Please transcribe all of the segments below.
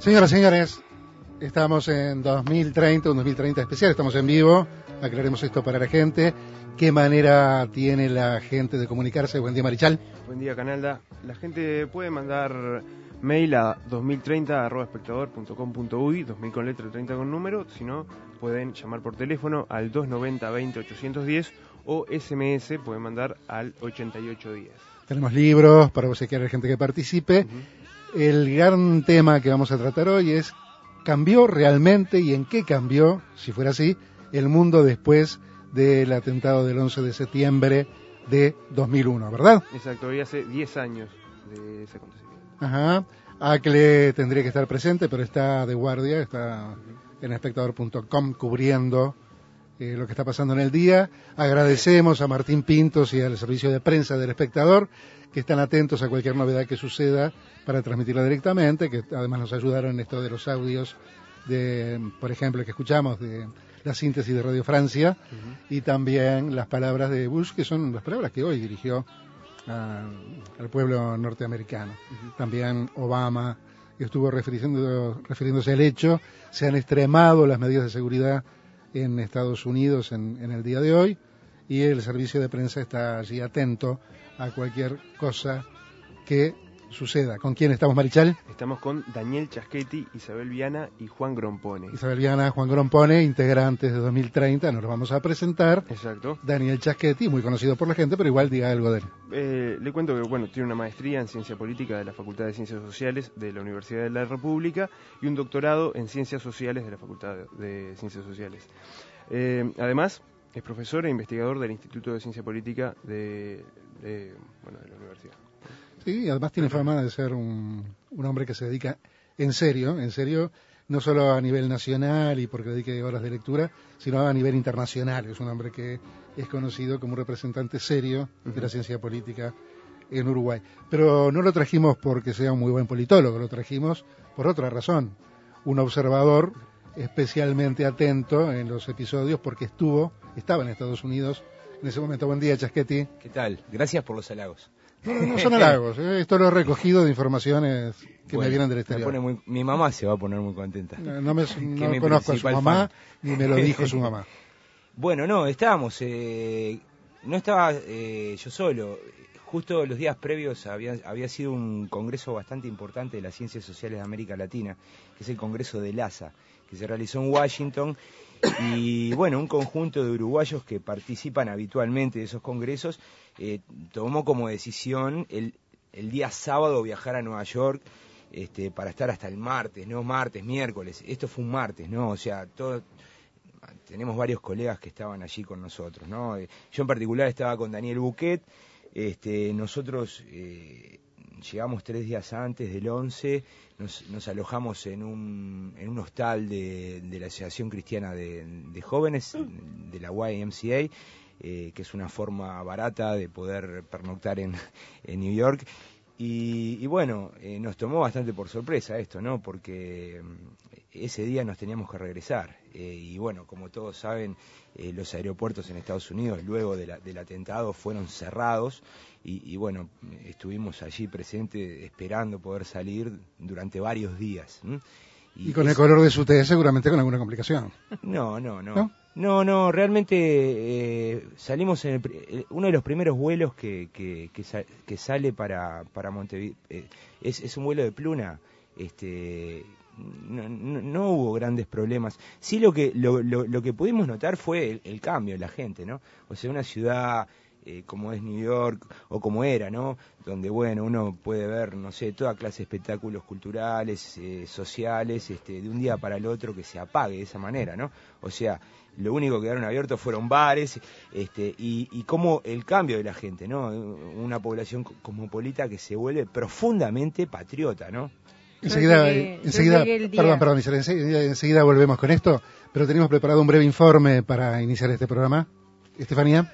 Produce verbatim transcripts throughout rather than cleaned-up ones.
Señoras y señores, estamos en dos mil treinta, un dos mil treinta especial, estamos en vivo, aclaremos esto para la gente. ¿Qué manera tiene la gente de comunicarse? Buen día, Marichal. Buen día, Canalda. La gente puede mandar mail a dos mil treinta arroba espectador punto com punto uy, dos mil con letra, treinta con número. Si no, pueden llamar por teléfono al dos noventa veinte ochocientos diez o S M S pueden mandar al ochenta y ocho diez. Tenemos libros para obsequiar a la gente que participe. Uh-huh. El gran tema que vamos a tratar hoy es: ¿cambió realmente y en qué cambió, si fuera así, el mundo después del atentado del once de septiembre de dos mil uno, ¿verdad? Exacto, hoy hace diez años de ese acontecimiento. Ajá. Acle tendría que estar presente, pero está de guardia, está uh-huh. en espectador punto com cubriendo eh, lo que está pasando en el día. Agradecemos a Martín Pintos y al servicio de prensa del Espectador, que están atentos a cualquier novedad que suceda para transmitirla directamente, que además nos ayudaron en esto de los audios de, por ejemplo, que escuchamos de la síntesis de Radio Francia, uh-huh. y también las palabras de Bush, que son las palabras que hoy dirigió a, al pueblo norteamericano. Uh-huh. También Obama estuvo refiriendo, refiriéndose al hecho. Se han extremado las medidas de seguridad en Estados Unidos en, en el día de hoy, y el servicio de prensa está allí atento a cualquier cosa que suceda. ¿Con quién estamos, Marichal? Estamos con Daniel Chaschetti, Isabel Viana y Juan Grompone. Isabel Viana, Juan Grompone, integrantes de dos mil treinta, nos los vamos a presentar. Exacto. Daniel Chaschetti, muy conocido por la gente, pero igual diga algo de él. Eh, le cuento que, bueno, tiene una maestría en Ciencia Política de la Facultad de Ciencias Sociales de la Universidad de la República y un doctorado en Ciencias Sociales de la Facultad de Ciencias Sociales. Eh, además, es profesor e investigador del Instituto de Ciencia Política de, de, bueno, de la universidad. Sí, y además tiene fama de ser un, un hombre que se dedica en serio, en serio, no solo a nivel nacional y porque dedique horas de lectura, sino a nivel internacional. Es un hombre que es conocido como un representante serio de la ciencia política en Uruguay. Pero no lo trajimos porque sea un muy buen politólogo, lo trajimos por otra razón. Un observador especialmente atento en los episodios porque estuvo, estaba en Estados Unidos en ese momento. Buen día, Chaschetti. ¿Qué tal? Gracias por los halagos. No, no, no son halagos, ¿eh? Esto lo he recogido de informaciones que bueno, me vienen del exterior. Me pone muy, mi mamá se va a poner muy contenta. No, no, me, no conozco a su mamá, fan. Ni me lo dijo su mamá. Bueno, no, estábamos, eh, no estaba eh, yo solo. Justo los días previos había, había sido un congreso bastante importante de las Ciencias Sociales de América Latina, que es el Congreso del A S A, que se realizó en Washington. Y bueno, un conjunto de uruguayos que participan habitualmente de esos congresos eh, tomó como decisión el, el día sábado viajar a Nueva York este, para estar hasta el martes, no martes, miércoles. Esto fue un martes, ¿no? O sea, todo, tenemos varios colegas que estaban allí con nosotros, ¿no? Eh, yo en particular estaba con Daniel Buquet. Este, nosotros eh, llegamos tres días antes del once. Nos, nos alojamos en un, en un hostal de, de la Asociación Cristiana de, de Jóvenes, de la Y M C A, eh, que es una forma barata de poder pernoctar en, en New York. Y, y bueno, eh, nos tomó bastante por sorpresa esto, ¿no? Porque ese día nos teníamos que regresar. Eh, y bueno, como todos saben, eh, los aeropuertos en Estados Unidos, luego de la, del atentado, fueron cerrados. Y, y bueno, estuvimos allí presentes esperando poder salir durante varios días. ¿m? Y, y con es... el color de su té seguramente con alguna complicación. No, no, no. ¿No? No, no, realmente eh, salimos en el, uno de los primeros vuelos que, que, que, sa, que sale para, para Montevideo. Eh, es, es un vuelo de Pluna. Este, no, no, no hubo grandes problemas. Sí, lo que, lo, lo, lo que pudimos notar fue el, el cambio en la gente, ¿no? O sea, una ciudad... Eh, como es New York, o como era, ¿no? Donde, bueno, uno puede ver, no sé, toda clase de espectáculos culturales, eh, sociales, este, de un día para el otro que se apague de esa manera, ¿no? O sea, lo único que quedaron abiertos fueron bares, este, y, y como el cambio de la gente, ¿no? Una población cosmopolita que se vuelve profundamente patriota, ¿no? Enseguida, llegué, enseguida perdón, perdón, enseguida, enseguida volvemos con esto, pero tenemos preparado un breve informe para iniciar este programa. Estefanía.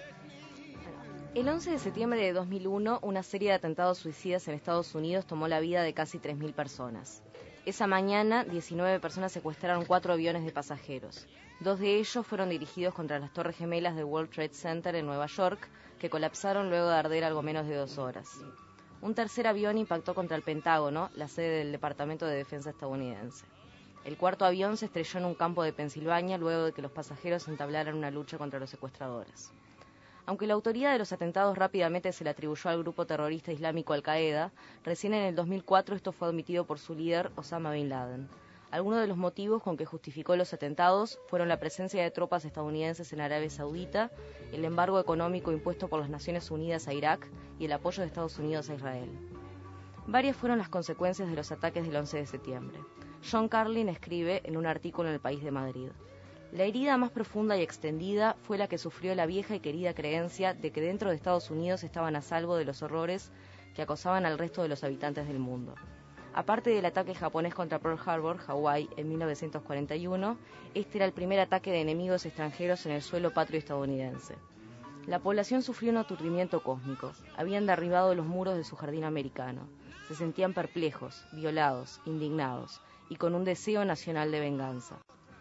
El once de septiembre de dos mil uno, una serie de atentados suicidas en Estados Unidos tomó la vida de casi tres mil personas. Esa mañana, diecinueve personas secuestraron cuatro aviones de pasajeros. Dos de ellos fueron dirigidos contra las Torres Gemelas del World Trade Center en Nueva York, que colapsaron luego de arder algo menos de dos horas. Un tercer avión impactó contra el Pentágono, la sede del Departamento de Defensa estadounidense. El cuarto avión se estrelló en un campo de Pensilvania luego de que los pasajeros entablaran una lucha contra los secuestradores. Aunque la autoría de los atentados rápidamente se le atribuyó al grupo terrorista islámico Al-Qaeda, recién en el dos mil cuatro esto fue admitido por su líder, Osama Bin Laden. Algunos de los motivos con que justificó los atentados fueron la presencia de tropas estadounidenses en Arabia Saudita, el embargo económico impuesto por las Naciones Unidas a Irak y el apoyo de Estados Unidos a Israel. Varias fueron las consecuencias de los ataques del once de septiembre. John Carlin escribe en un artículo en El País de Madrid: la herida más profunda y extendida fue la que sufrió la vieja y querida creencia de que dentro de Estados Unidos estaban a salvo de los horrores que acosaban al resto de los habitantes del mundo. Aparte del ataque japonés contra Pearl Harbor, Hawái, en mil novecientos cuarenta y uno, este era el primer ataque de enemigos extranjeros en el suelo patrio estadounidense. La población sufrió un aturdimiento cósmico. Habían derribado los muros de su jardín americano. Se sentían perplejos, violados, indignados y con un deseo nacional de venganza.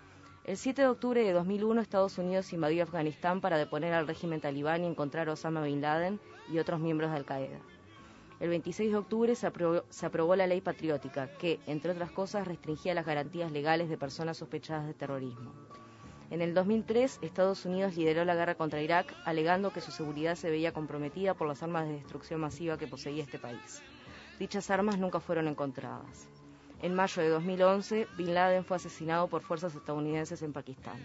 El siete de octubre de dos mil uno, Estados Unidos invadió Afganistán para deponer al régimen talibán y encontrar a Osama Bin Laden y otros miembros de Al-Qaeda. El veintiséis de octubre se aprobó, se aprobó la ley patriótica, que, entre otras cosas, restringía las garantías legales de personas sospechadas de terrorismo. En el dos mil tres, Estados Unidos lideró la guerra contra Irak, alegando que su seguridad se veía comprometida por las armas de destrucción masiva que poseía este país. Dichas armas nunca fueron encontradas. En mayo de dos mil once, Bin Laden fue asesinado por fuerzas estadounidenses en Pakistán.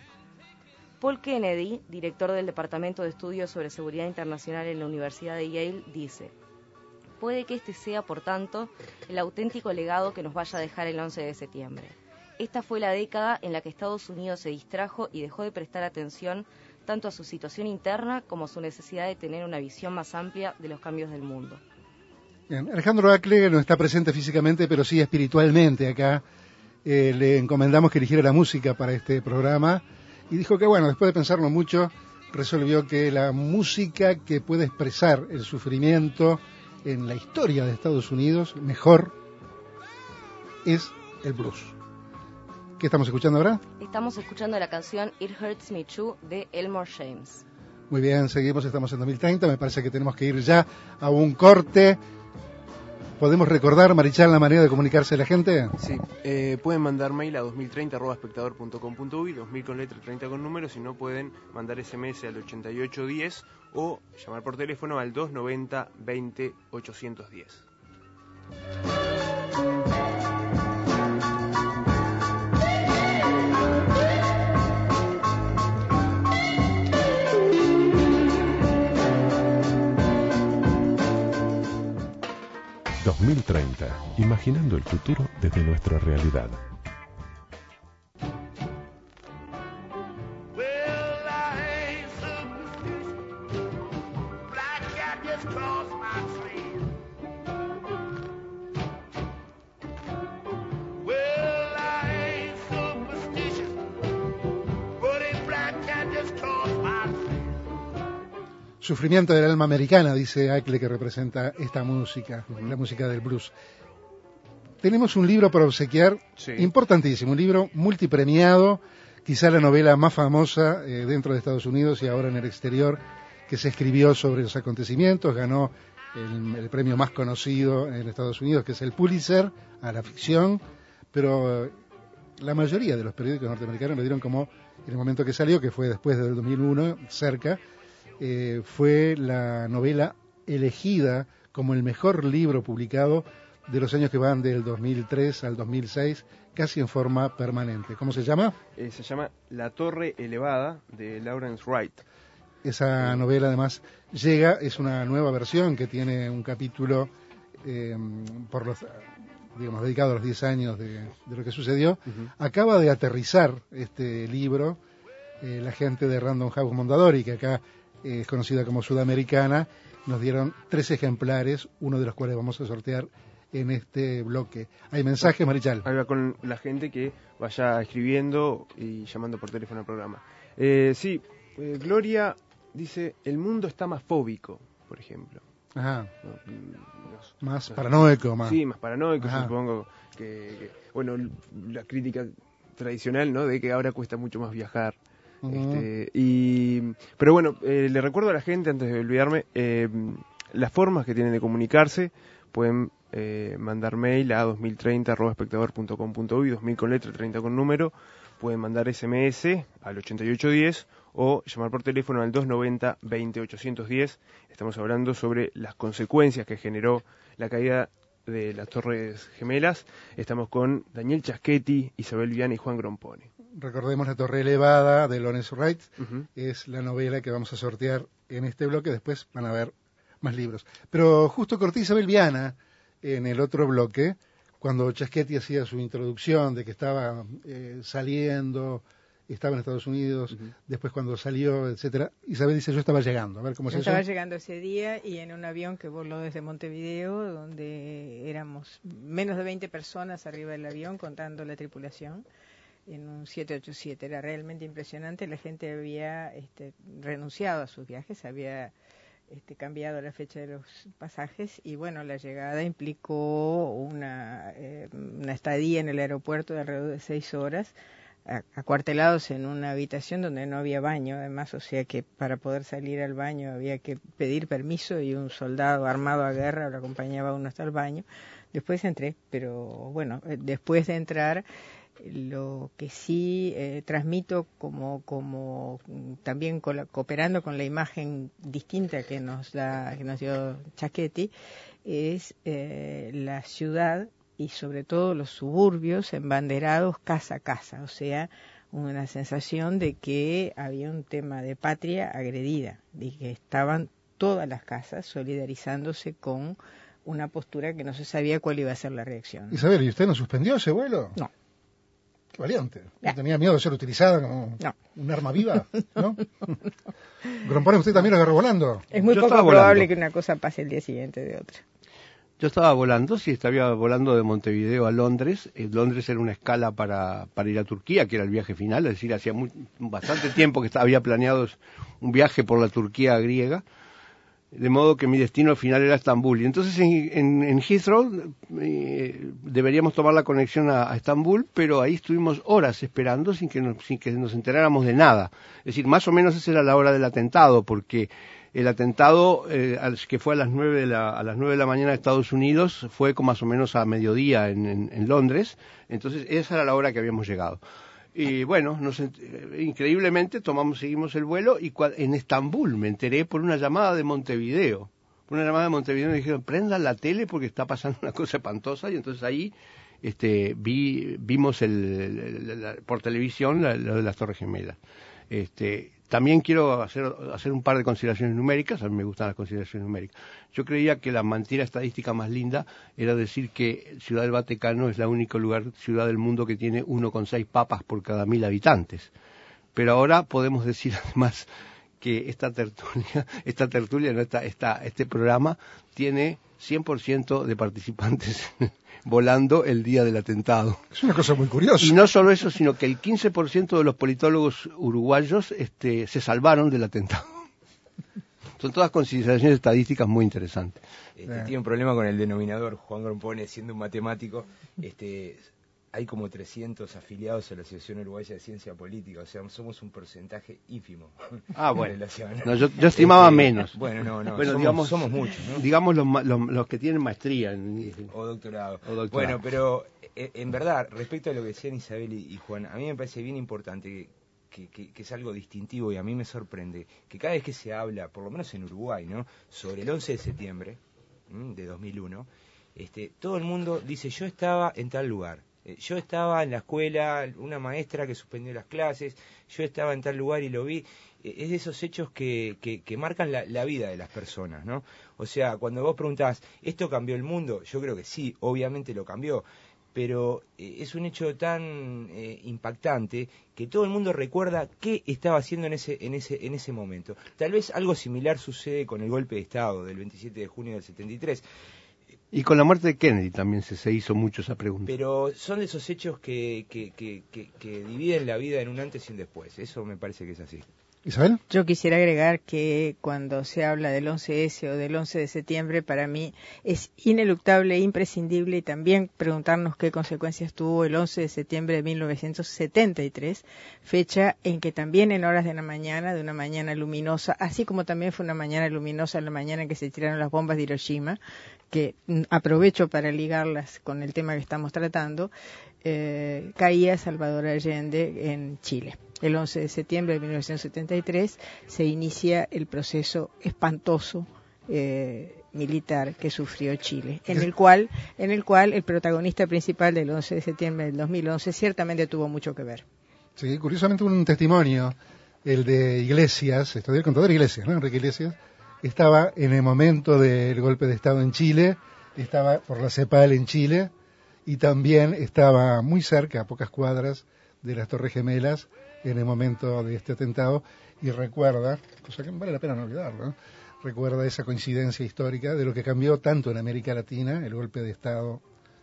Paul Kennedy, director del Departamento de Estudios sobre Seguridad Internacional en la Universidad de Yale, dice: puede que este sea, por tanto, el auténtico legado que nos vaya a dejar el once de septiembre. Esta fue la década en la que Estados Unidos se distrajo y dejó de prestar atención tanto a su situación interna como a su necesidad de tener una visión más amplia de los cambios del mundo. Bien, Alejandro Acle no está presente físicamente, pero sí espiritualmente acá. Eh, le encomendamos que eligiera la música para este programa y dijo que, bueno, después de pensarlo mucho, resolvió que la música que puede expresar el sufrimiento en la historia de Estados Unidos mejor es el blues. ¿Qué estamos escuchando ahora? Estamos escuchando la canción It Hurts Me Too de Elmore James. Muy bien, seguimos, estamos en dos mil treinta, me parece que tenemos que ir ya a un corte. ¿Podemos recordar, Marichal, la manera de comunicarse a la gente? Sí, eh, pueden mandar mail a dos mil treinta arroba espectador punto com punto uy, dos mil con letra, treinta con número, si no pueden mandar ese eme ese al ochenta y ocho diez o llamar por teléfono al dos noventa veinte ochocientos diez. dos mil treinta, imaginando el futuro desde nuestra realidad. Sufrimiento del alma americana, dice Acle, que representa esta música, uh-huh. La música del blues. Tenemos un libro para obsequiar, sí. Importantísimo, un libro multipremiado, quizá la novela más famosa eh, dentro de Estados Unidos y ahora en el exterior, que se escribió sobre los acontecimientos, ganó el, el premio más conocido en Estados Unidos, que es el Pulitzer, a la ficción, pero la mayoría de los periódicos norteamericanos lo dieron como, en el momento que salió, que fue después del dos mil uno, cerca, Eh, fue la novela elegida como el mejor libro publicado de los años que van del dos mil tres al dos mil seis, casi en forma permanente. ¿Cómo se llama? Eh, se llama La Torre Elevada, de Lawrence Wright. Esa novela además llega, es una nueva versión que tiene un capítulo eh, por los, digamos, dedicado a los diez años de, de lo que sucedió. Uh-huh. Acaba de aterrizar este libro eh, la gente de Random House Mondadori, que acá es conocida como Sudamericana, nos dieron tres ejemplares, uno de los cuales vamos a sortear en este bloque. ¿Hay mensajes, Marichal? Ahí va con la gente que vaya escribiendo y llamando por teléfono al programa. Eh, sí, eh, Gloria dice, el mundo está más fóbico, por ejemplo. Ajá. No, no, más no, paranoico, más. Sí, más paranoico, Ajá. Supongo que, que, bueno, la crítica tradicional, ¿no?, de que ahora cuesta mucho más viajar. Uh-huh. Este, y, pero bueno, eh, le recuerdo a la gente, antes de olvidarme, eh, las formas que tienen de comunicarse. pueden eh, mandar mail a dos mil treinta arroba espectador punto com punto uy, dos mil con letra, treinta con número. Pueden mandar ese eme ese al ochenta y ocho diez o llamar por teléfono al dos noventa veinte ochocientos diez. Estamos hablando sobre las consecuencias que generó la caída de las Torres Gemelas. Estamos con Daniel Chaschetti, Isabel Viana y Juan Grompone. Recordemos La Torre Elevada de Lawrence Wright, Uh-huh. es la novela que vamos a sortear en este bloque, después van a ver más libros. Pero justo corté Isabel Viana en el otro bloque, cuando Chaschetti hacía su introducción de que estaba eh, saliendo, estaba en Estados Unidos, uh-huh. después cuando salió, etcétera. Isabel dice, yo estaba llegando, a ver cómo es yo eso. Estaba llegando ese día y en un avión que voló desde Montevideo, donde éramos menos de veinte personas arriba del avión, contando la tripulación, en un siete ochenta y siete. Era realmente impresionante, la gente había este, renunciado a sus viajes, había este, cambiado la fecha de los pasajes y bueno, la llegada implicó una, eh, una estadía en el aeropuerto de alrededor de seis horas, acuartelados en una habitación donde no había baño, además, o sea que para poder salir al baño había que pedir permiso y un soldado armado a guerra lo acompañaba a uno hasta el baño. Después entré, pero bueno, después de entrar, lo que sí eh, transmito como como también con la, cooperando con la imagen distinta que nos da que nos dio Chaschetti es eh, la ciudad y sobre todo los suburbios embanderados casa a casa, o sea, una sensación de que había un tema de patria agredida, de que estaban todas las casas solidarizándose con una postura que no se sabía cuál iba a ser la reacción. Isabel, ¿y usted no suspendió ese vuelo? No. Qué valiente. ¿No tenía miedo de ser utilizada como no. un arma viva? ¿No? Grompone, ¿usted también lo agarró volando? Es muy Yo poco estaba probable volando. que una cosa pase el día siguiente de otra. Yo estaba volando, sí, estaba volando de Montevideo a Londres. Eh, Londres era una escala para, para ir a Turquía, que era el viaje final, es decir, hacía muy, bastante tiempo que estaba, había planeado un viaje por la Turquía griega, de modo que mi destino final era Estambul. Y entonces en, en, en Heathrow eh, deberíamos tomar la conexión a, a Estambul, pero ahí estuvimos horas esperando sin que, nos, sin que nos enteráramos de nada. Es decir, más o menos esa era la hora del atentado, porque el atentado, eh, que fue a las nueve de la, a las nueve de la mañana de Estados Unidos, fue como más o menos a mediodía en, en, en Londres. Entonces esa era la hora que habíamos llegado. Y bueno, nos, increíblemente tomamos, seguimos el vuelo y cua, en Estambul me enteré por una llamada de Montevideo. Por una llamada de Montevideo me dijeron, prendan la tele porque está pasando una cosa espantosa. Y entonces ahí este, vi, vimos el, el, el, la, por televisión lo de las Torres Gemelas. Este, también quiero hacer, hacer un par de consideraciones numéricas, a mí me gustan las consideraciones numéricas. Yo creía que la mentira estadística más linda era decir que Ciudad del Vaticano es la única lugar, ciudad del mundo que tiene uno coma seis papas por cada mil habitantes. Pero ahora podemos decir además que esta tertulia, esta tertulia, no, esta, esta, este programa tiene cien por ciento de participantes volando el día del atentado. Es una cosa muy curiosa. Y no solo eso, sino que el quince por ciento de los politólogos uruguayos este, se salvaron del atentado. Son todas consideraciones estadísticas muy interesantes. Este, tiene un problema con el denominador, Juan Grompone, siendo un matemático. Este, hay como trescientos afiliados a la Asociación Uruguaya de Ciencia Política, o sea, somos un porcentaje ínfimo. Ah, bueno. No, yo, yo estimaba este, menos. Bueno, no, no, bueno, somos, digamos, somos muchos, ¿no? Digamos los, los, los que tienen maestría. En, o, doctorado. o doctorado. Bueno, pero en verdad, respecto a lo que decían Isabel y, y Juan, a mí me parece bien importante que, que, que es algo distintivo y a mí me sorprende que cada vez que se habla, por lo menos en Uruguay, ¿no?, sobre el once de septiembre de dos mil uno, este, todo el mundo dice, yo estaba en tal lugar. Yo estaba en la escuela, una maestra que suspendió las clases, yo estaba en tal lugar y lo vi. Es de esos hechos que, que, que marcan la, la vida de las personas, ¿no? O sea, cuando vos preguntás, ¿esto cambió el mundo? Yo creo que sí, obviamente lo cambió, pero eh, es un hecho tan eh, impactante que todo el mundo recuerda qué estaba haciendo en ese, en ese, en ese momento. Tal vez algo similar sucede con el golpe de Estado del veintisiete de junio del setenta y tres. Y con la muerte de Kennedy también se, se hizo mucho esa pregunta. Pero son de esos hechos que, que, que, que, que dividen la vida en un antes y un después. Eso me parece que es así. Isabel. Yo quisiera agregar que cuando se habla del once ese o del once de septiembre, para mí es ineluctable, imprescindible y también preguntarnos qué consecuencias tuvo el once de septiembre de mil novecientos setenta y tres, fecha en que también en horas de la mañana, de una mañana luminosa, así como también fue una mañana luminosa la mañana en que se tiraron las bombas de Hiroshima, que aprovecho para ligarlas con el tema que estamos tratando, eh, caía Salvador Allende en Chile. El once de septiembre de mil novecientos setenta y tres se inicia el proceso espantoso eh, militar que sufrió Chile, en el cual en el cual el protagonista principal del once de septiembre del dos mil once ciertamente tuvo mucho que ver. Sí, curiosamente un testimonio, el de Iglesias, esto del contador Iglesias, ¿no? Enrique Iglesias, estaba en el momento del golpe de Estado en Chile, estaba por la CEPAL en Chile y también estaba muy cerca, a pocas cuadras de las Torres Gemelas, en el momento de este atentado, y recuerda, cosa que vale la pena no olvidarlo, ¿no? Recuerda esa coincidencia histórica de lo que cambió tanto en América Latina, el golpe de Estado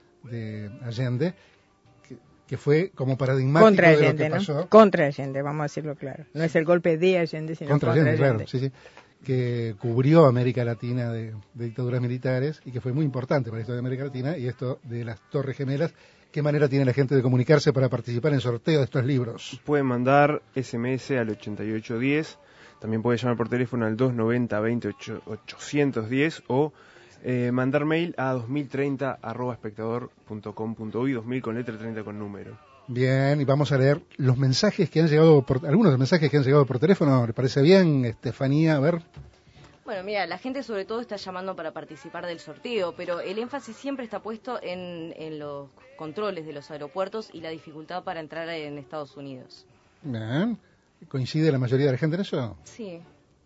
de Allende, que, que fue como paradigmático contra Allende, de lo que ¿no? pasó. Contra Allende, vamos a decirlo claro. No es el golpe de Allende, sino contra, contra Allende, Allende. Claro, sí, sí, que cubrió América Latina de, de dictaduras militares y que fue muy importante para la historia de América Latina, y esto de las Torres Gemelas. ¿Qué manera tiene la gente de comunicarse para participar en el sorteo de estos libros? Pueden mandar ese eme ese al ochenta y ocho diez, también puede llamar por teléfono al doscientos noventa veinte ochocientos diez o eh, mandar mail a dos mil treinta arroba espectador punto com punto uy, dos mil con letra, treinta con número. Bien, y vamos a leer los mensajes que han llegado, por, algunos de los mensajes que han llegado por teléfono. ¿Le parece bien, Estefanía? A ver. Bueno, mira, la gente sobre todo está llamando para participar del sorteo, pero el énfasis siempre está puesto en, en los controles de los aeropuertos y la dificultad para entrar en Estados Unidos. Bien. ¿Coincide la mayoría de la gente en eso? Sí.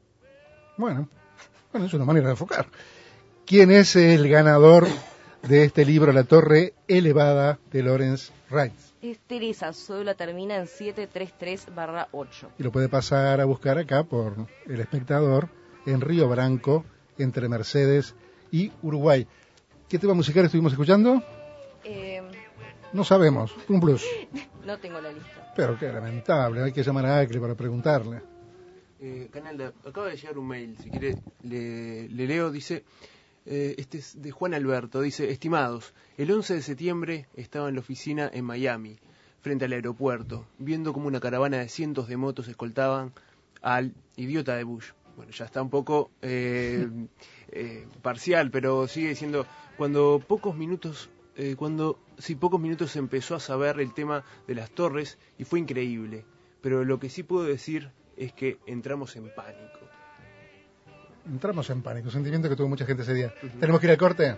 Bueno, bueno, es una manera de enfocar. ¿Quién es el ganador de este libro, La Torre Elevada de Lawrence Wright? Es Teresa, su cédula termina en setecientos treinta y tres barra ocho. Y lo puede pasar a buscar acá por El Espectador, en Río Branco, entre Mercedes y Uruguay. ¿Qué tema musical estuvimos escuchando? Eh... No sabemos, un blues. No tengo la lista. Pero qué lamentable, hay que llamar a Acre para preguntarle. Eh, Canalda, acaba de llegar un mail, si quiere le, le leo, dice, eh, este es de Juan Alberto, dice, estimados, el once de septiembre estaba en la oficina en Miami, frente al aeropuerto, viendo como una caravana de cientos de motos escoltaban al idiota de Bush. Bueno, ya está un poco eh, eh, parcial, pero sigue diciendo, cuando pocos minutos, eh, cuando sí, pocos minutos se empezó a saber el tema de las torres y fue increíble, pero lo que sí puedo decir es que entramos en pánico. Entramos en pánico, sentimiento que tuvo mucha gente ese día. Uh-huh. ¿Tenemos que ir al corte?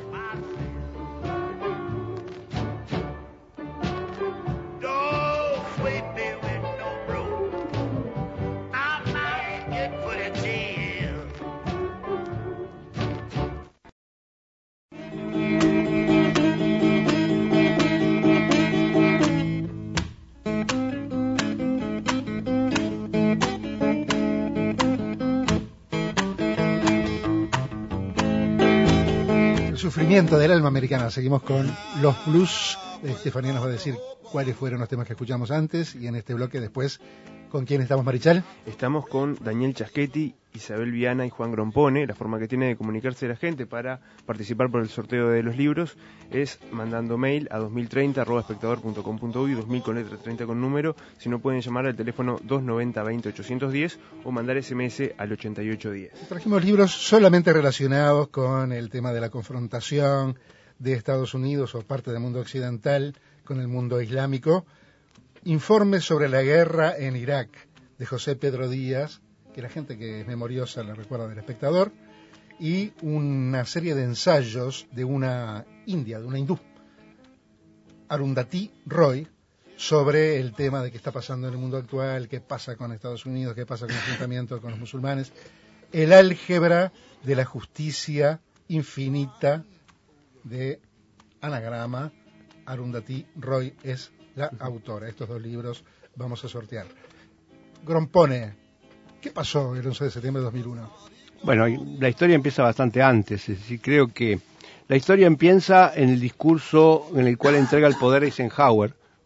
Sufrimiento del alma americana. Seguimos con los blues. Estefanía nos va a decir cuáles fueron los temas que escuchamos antes y en este bloque después. ¿Con quién estamos, Marichal? Estamos con Daniel Chaschetti, Isabel Viana y Juan Grompone. La forma que tiene de comunicarse la gente para participar por el sorteo de los libros es mandando mail a dos mil treinta arroba espectador punto com punto uy, dos mil con letra, treinta con número. Si no, pueden llamar al teléfono doscientos noventa veinte ochocientos diez o mandar ese eme ese al ochenta y ocho diez. Trajimos libros solamente relacionados con el tema de la confrontación de Estados Unidos o parte del mundo occidental con el mundo islámico. Informes sobre la guerra en Irak, de José Pedro Díaz, que la gente que es memoriosa la recuerda del Espectador, y una serie de ensayos de una india, de una hindú, Arundhati Roy, sobre el tema de qué está pasando en el mundo actual, qué pasa con Estados Unidos, qué pasa con el enfrentamiento con los musulmanes, el álgebra de la justicia infinita de Anagrama. Arundhati Roy es la autora. Estos dos libros vamos a sortear. Grompone, ¿qué pasó el once de septiembre de dos mil uno? Bueno, la historia empieza bastante antes. Es decir, creo que la historia empieza en el discurso en el cual entrega el poder Eisenhower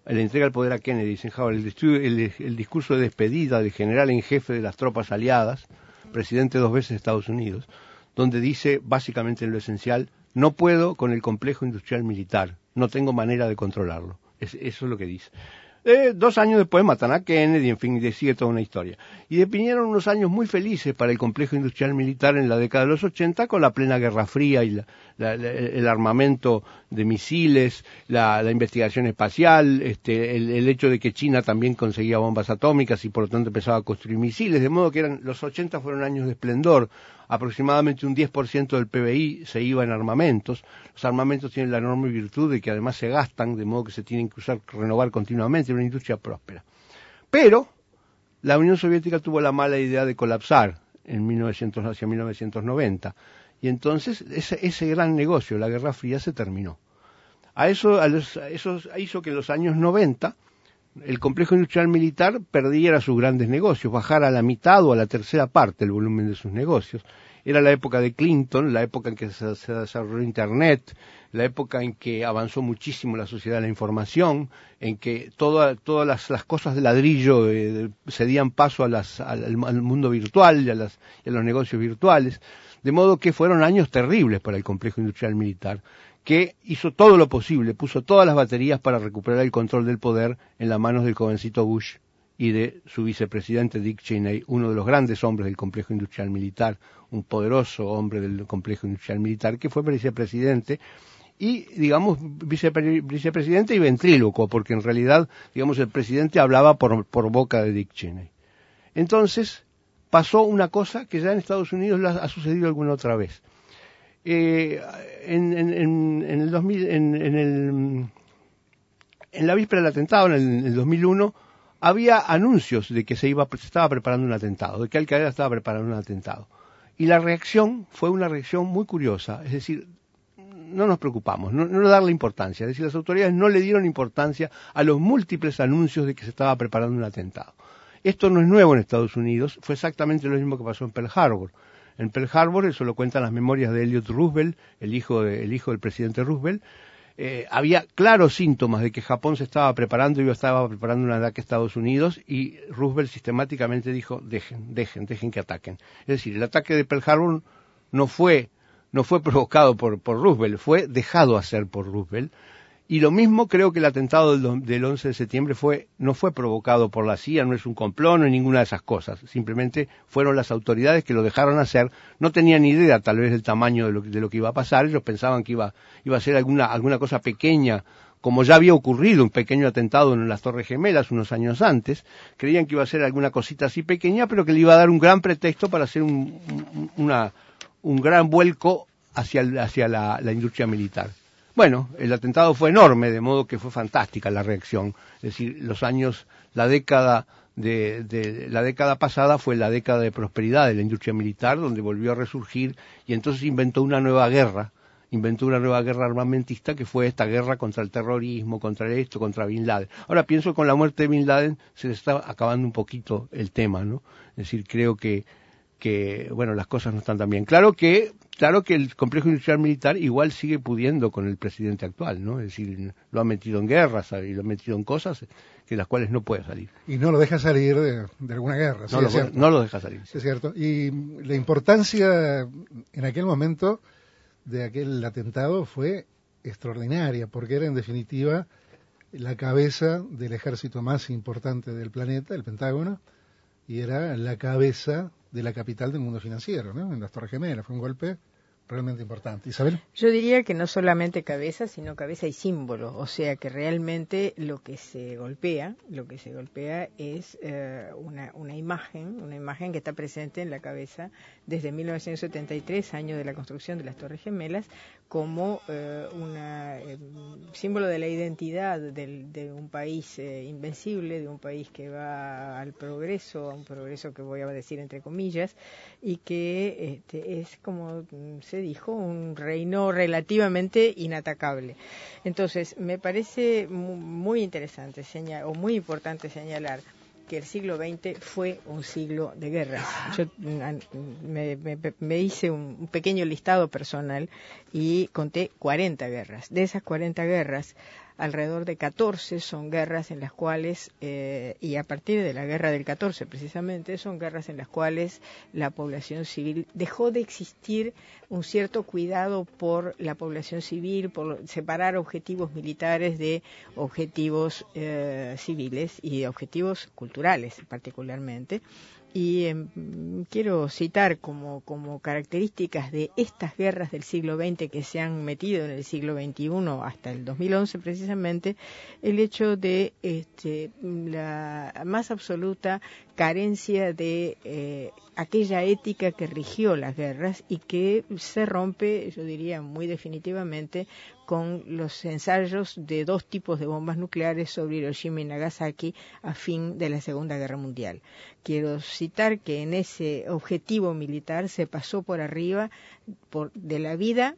le entrega el poder a Kennedy, Eisenhower, el, el, el discurso de despedida del general en jefe de las tropas aliadas, presidente dos veces de Estados Unidos, donde dice básicamente en lo esencial: no puedo con el complejo industrial militar, no tengo manera de controlarlo. Es, eso es lo que dice. Eh, dos años después matan a Kennedy, en fin, y sigue toda una historia. Y definieron unos años muy felices para el complejo industrial militar en la década de los ochenta, con la plena Guerra Fría y la, la, la, el armamento de misiles, la, la investigación espacial, este, el, el hecho de que China también conseguía bombas atómicas y por lo tanto empezaba a construir misiles, de modo que eran, los ochenta fueron años de esplendor. Aproximadamente un diez por ciento del P B I se iba en armamentos. Los armamentos tienen la enorme virtud de que además se gastan, de modo que se tienen que usar, renovar continuamente, una industria próspera. Pero la Unión Soviética tuvo la mala idea de colapsar en mil novecientos, hacia mil novecientos noventa, y entonces ese, ese gran negocio, la Guerra Fría, se terminó. A eso, a los, a eso hizo que en los años noventa el complejo industrial militar perdiera sus grandes negocios, bajara a la mitad o a la tercera parte el volumen de sus negocios. Era la época de Clinton, la época en que se, se desarrolló Internet, la época en que avanzó muchísimo la sociedad de la información, en que toda, todas las, las cosas de ladrillo eh, cedían paso a las, al, al mundo virtual y a, las, y a los negocios virtuales, de modo que fueron años terribles para el complejo industrial militar, que hizo todo lo posible, puso todas las baterías para recuperar el control del poder en las manos del jovencito Bush y de su vicepresidente Dick Cheney, uno de los grandes hombres del complejo industrial militar, un poderoso hombre del complejo industrial militar, que fue vicepresidente y, digamos, vicepre- vicepresidente y ventrílocuo, porque en realidad, digamos, el presidente hablaba por, por boca de Dick Cheney. Entonces, pasó una cosa que ya en Estados Unidos la, ha sucedido alguna otra vez. Eh, en, en, en, en el dos mil, en, en, el, en la víspera del atentado, en el, en el dos mil uno, había anuncios de que se iba, se estaba preparando un atentado, de que Al Qaeda estaba preparando un atentado. Y la reacción fue una reacción muy curiosa, es decir, no nos preocupamos, no, no darle importancia, es decir, las autoridades no le dieron importancia a los múltiples anuncios de que se estaba preparando un atentado. Esto no es nuevo en Estados Unidos, fue exactamente lo mismo que pasó en Pearl Harbor. En Pearl Harbor, eso lo cuentan las memorias de Elliot Roosevelt, el hijo, de, el hijo del presidente Roosevelt, eh, había claros síntomas de que Japón se estaba preparando y estaba preparando un ataque a Estados Unidos, y Roosevelt sistemáticamente dijo: dejen, dejen, dejen que ataquen. Es decir, el ataque de Pearl Harbor no fue, no fue provocado por, por Roosevelt, fue dejado hacer por Roosevelt. Y lo mismo creo que el atentado del, del once de septiembre fue, no fue provocado por la C I A, no es un complot, no es ninguna de esas cosas. Simplemente fueron las autoridades que lo dejaron hacer. No tenían ni idea tal vez del tamaño de lo, de lo que iba a pasar. Ellos pensaban que iba, iba a ser alguna, alguna cosa pequeña, como ya había ocurrido un pequeño atentado en las Torres Gemelas unos años antes. Creían que iba a ser alguna cosita así pequeña, pero que le iba a dar un gran pretexto para hacer un, un, una, un gran vuelco hacia, hacia la, la industria militar. Bueno, el atentado fue enorme, de modo que fue fantástica la reacción. Es decir, los años, la década de, de la década pasada fue la década de prosperidad de la industria militar, donde volvió a resurgir, y entonces inventó una nueva guerra, inventó una nueva guerra armamentista, que fue esta guerra contra el terrorismo, contra esto, contra Bin Laden. Ahora pienso que con la muerte de Bin Laden se le está acabando un poquito el tema, ¿no? Es decir, creo que que, bueno, las cosas no están tan bien. Claro que, claro que el complejo industrial militar igual sigue pudiendo con el presidente actual, ¿no? Es decir, lo ha metido en guerras y lo ha metido en cosas que las cuales no puede salir. Y no lo deja salir de, de alguna guerra, ¿sí? No, lo, es cierto. no lo deja salir. Sí. Es cierto. Y la importancia en aquel momento de aquel atentado fue extraordinaria, porque era en definitiva la cabeza del ejército más importante del planeta, el Pentágono, y era la cabeza de la capital del mundo financiero, ¿no? En las Torres Gemelas. Fue un golpe realmente importante. Isabel. Yo diría que no solamente cabeza, sino cabeza y símbolo. O sea que realmente lo que se golpea, lo que se golpea es eh, una, una imagen, una imagen que está presente en la cabeza desde mil novecientos setenta y tres, año de la construcción de las Torres Gemelas, como eh, un eh, símbolo de la identidad del, de un país eh, invencible, de un país que va al progreso, a un progreso que voy a decir entre comillas, y que este, es, como se dijo, un reino relativamente inatacable. Entonces, me parece muy interesante señalar, o muy importante señalar, que el siglo veinte fue un siglo de guerras. Yo me, me, me hice un, un pequeño listado personal y conté cuarenta guerras. De esas cuarenta guerras, alrededor de catorce son guerras en las cuales, eh, y a partir de la guerra del catorce precisamente, son guerras en las cuales la población civil dejó de existir un cierto cuidado por la población civil, por separar objetivos militares de objetivos eh, civiles y objetivos culturales particularmente. Y eh, quiero citar como, como características de estas guerras del siglo veinte que se han metido en el siglo veintiuno hasta el dos mil once precisamente, el hecho de este, la más absoluta carencia de eh, aquella ética que rigió las guerras y que se rompe, yo diría muy definitivamente, con los ensayos de dos tipos de bombas nucleares sobre Hiroshima y Nagasaki a fin de la Segunda Guerra Mundial. Quiero citar que en ese objetivo militar se pasó por arriba por, de la vida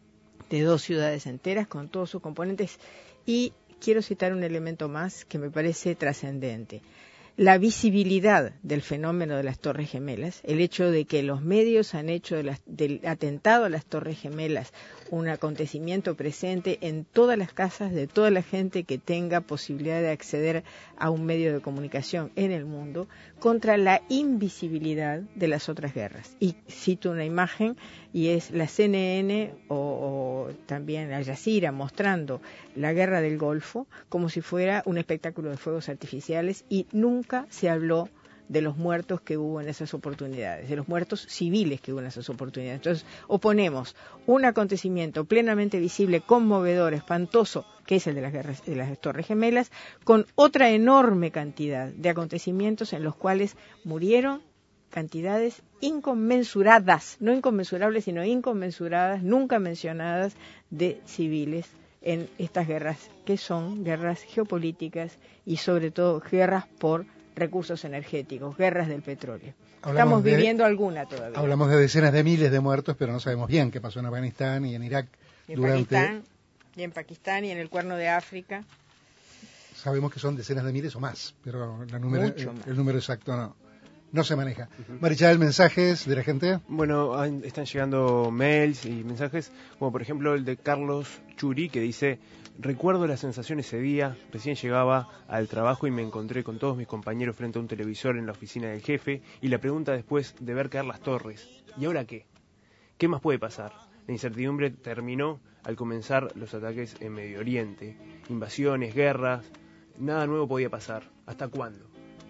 de dos ciudades enteras con todos sus componentes, y quiero citar un elemento más que me parece trascendente. La visibilidad del fenómeno de las Torres Gemelas, el hecho de que los medios han hecho de las, del atentado a las Torres Gemelas un acontecimiento presente en todas las casas de toda la gente que tenga posibilidad de acceder a un medio de comunicación en el mundo, contra la invisibilidad de las otras guerras. Y cito una imagen, y es la C N N o, o también Al Jazeera mostrando la guerra del Golfo como si fuera un espectáculo de fuegos artificiales, y nunca se habló de los muertos que hubo en esas oportunidades, de los muertos civiles que hubo en esas oportunidades. Entonces, oponemos un acontecimiento plenamente visible, conmovedor, espantoso, que es el de las guerras de las Torres Gemelas, con otra enorme cantidad de acontecimientos en los cuales murieron cantidades inconmensuradas, no inconmensurables, sino inconmensuradas, nunca mencionadas, de civiles en estas guerras, que son guerras geopolíticas y sobre todo guerras por recursos energéticos, guerras del petróleo. Hablamos Estamos de, viviendo alguna todavía. Hablamos de decenas de miles de muertos, pero no sabemos bien qué pasó en Afganistán y en Irak. Y en durante... Pakistán, y en Pakistán y en el Cuerno de África. Sabemos que son decenas de miles o más, pero la número, el, el número exacto no, no se maneja. Uh-huh. Marichal, ¿mensajes de la gente? Bueno, están llegando mails y mensajes, como por ejemplo el de Carlos Churi, que dice: recuerdo la sensación ese día, recién llegaba al trabajo y me encontré con todos mis compañeros frente a un televisor en la oficina del jefe, y la pregunta después de ver caer las torres: ¿y ahora qué? ¿Qué más puede pasar? La incertidumbre terminó al comenzar los ataques en Medio Oriente, invasiones, guerras, nada nuevo podía pasar. ¿Hasta cuándo?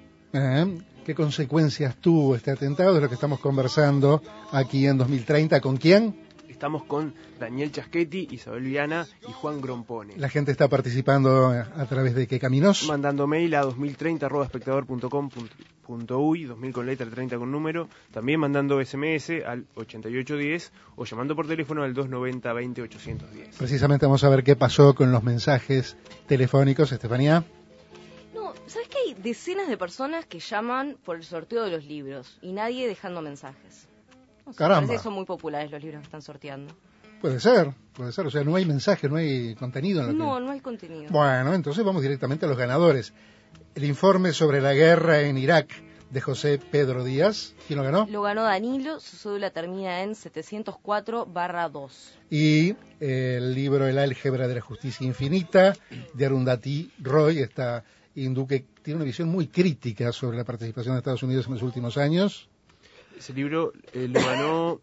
Eh, ¿Qué consecuencias tuvo este atentado? De lo que estamos conversando aquí en dos mil treinta. ¿Con quién? Estamos con Daniel Chaschetti, Isabel Viana y Juan Grompone. La gente está participando a través de qué caminos. Mandando mail a dos mil treinta arroba espectador punto com punto uy, dos mil con letra, treinta con número. También mandando S M S al ochenta y ocho diez o llamando por teléfono al doscientos noventa veinte ochocientos diez. Precisamente vamos a ver qué pasó con los mensajes telefónicos, Estefanía. No, ¿sabes que hay decenas de personas que llaman por el sorteo de los libros y nadie dejando mensajes? No sé, Caramba. Parece que son muy populares los libros que están sorteando. Puede ser, puede ser. O sea, no hay mensaje, no hay contenido en lo No, que... no hay contenido. Bueno, entonces vamos directamente a los ganadores. El informe sobre la guerra en Irak de José Pedro Díaz. ¿Quién lo ganó? Lo ganó Danilo, su cédula termina en setecientos cuatro barra dos. Y eh, el libro El álgebra de la justicia infinita de Arundhati Roy, esta hindú que tiene una visión muy crítica sobre la participación de Estados Unidos en los últimos años. Ese libro eh, lo ganó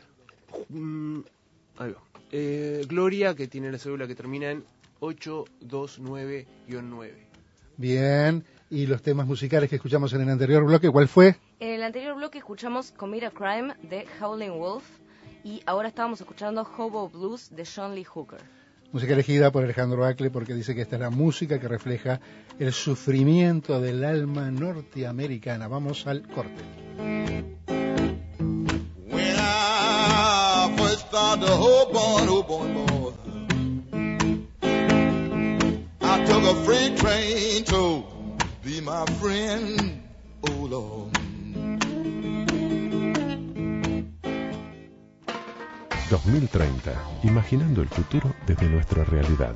um, ahí va. Eh, Gloria, que tiene la cédula que termina en ochocientos veintinueve guion nueve. Bien, y los temas musicales que escuchamos en el anterior bloque, ¿cuál fue? En el anterior bloque escuchamos Commit a Crime de Howlin' Wolf y ahora estábamos escuchando Hobo Blues de John Lee Hooker. Música elegida por Alejandro Acle porque dice que esta es la música que refleja el sufrimiento del alma norteamericana. Vamos al corte. When I first started to hope on, hope on, boy, I took a freight train to be my friend, oh Lord. dos mil treinta, imaginando el futuro desde nuestra realidad.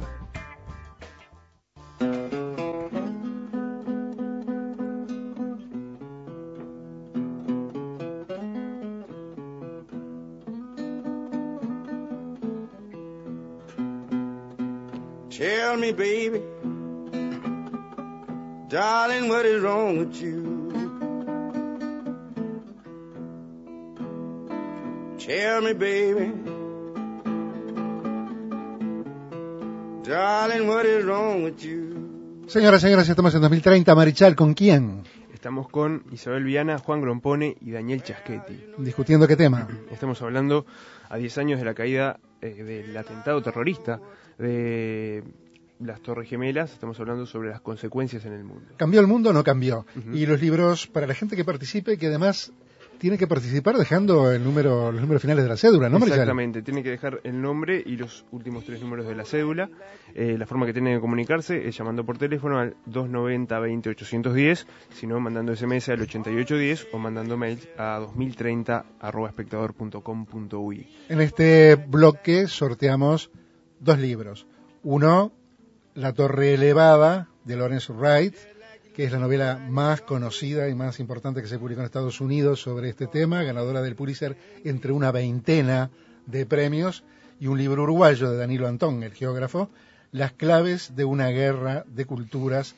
Tell me, baby, darling, what is wrong with you? Tell me, baby, darling, what is wrong with you? Señoras y señores, estamos en dos mil treinta. Marichal, ¿con quién? Estamos con Isabel Viana, Juan Grompone y Daniel Chaschetti. ¿Discutiendo qué tema? Estamos hablando a diez años de la caída eh, del atentado terrorista de las Torres Gemelas. Estamos hablando sobre las consecuencias en el mundo. ¿Cambió el mundo o no cambió? Uh-huh. Y los libros, para la gente que participe, que además tiene que participar dejando el número, los números finales de la cédula, ¿no, Marichal? Exactamente, tiene que dejar el nombre y los últimos tres números de la cédula. Eh, la forma que tiene de comunicarse es llamando por teléfono al dos noventa veinte ochocientos diez, si no, mandando ese eme ese al ochenta y ocho diez o mandando mail a dos mil treinta arroba espectador punto com punto uy. En este bloque sorteamos dos libros. Uno, La Torre Elevada, de Lawrence Wright, que es la novela más conocida y más importante que se publicó en Estados Unidos sobre este tema, ganadora del Pulitzer entre una veintena de premios, y un libro uruguayo de Danilo Antón, el geógrafo, Las claves de una guerra de culturas,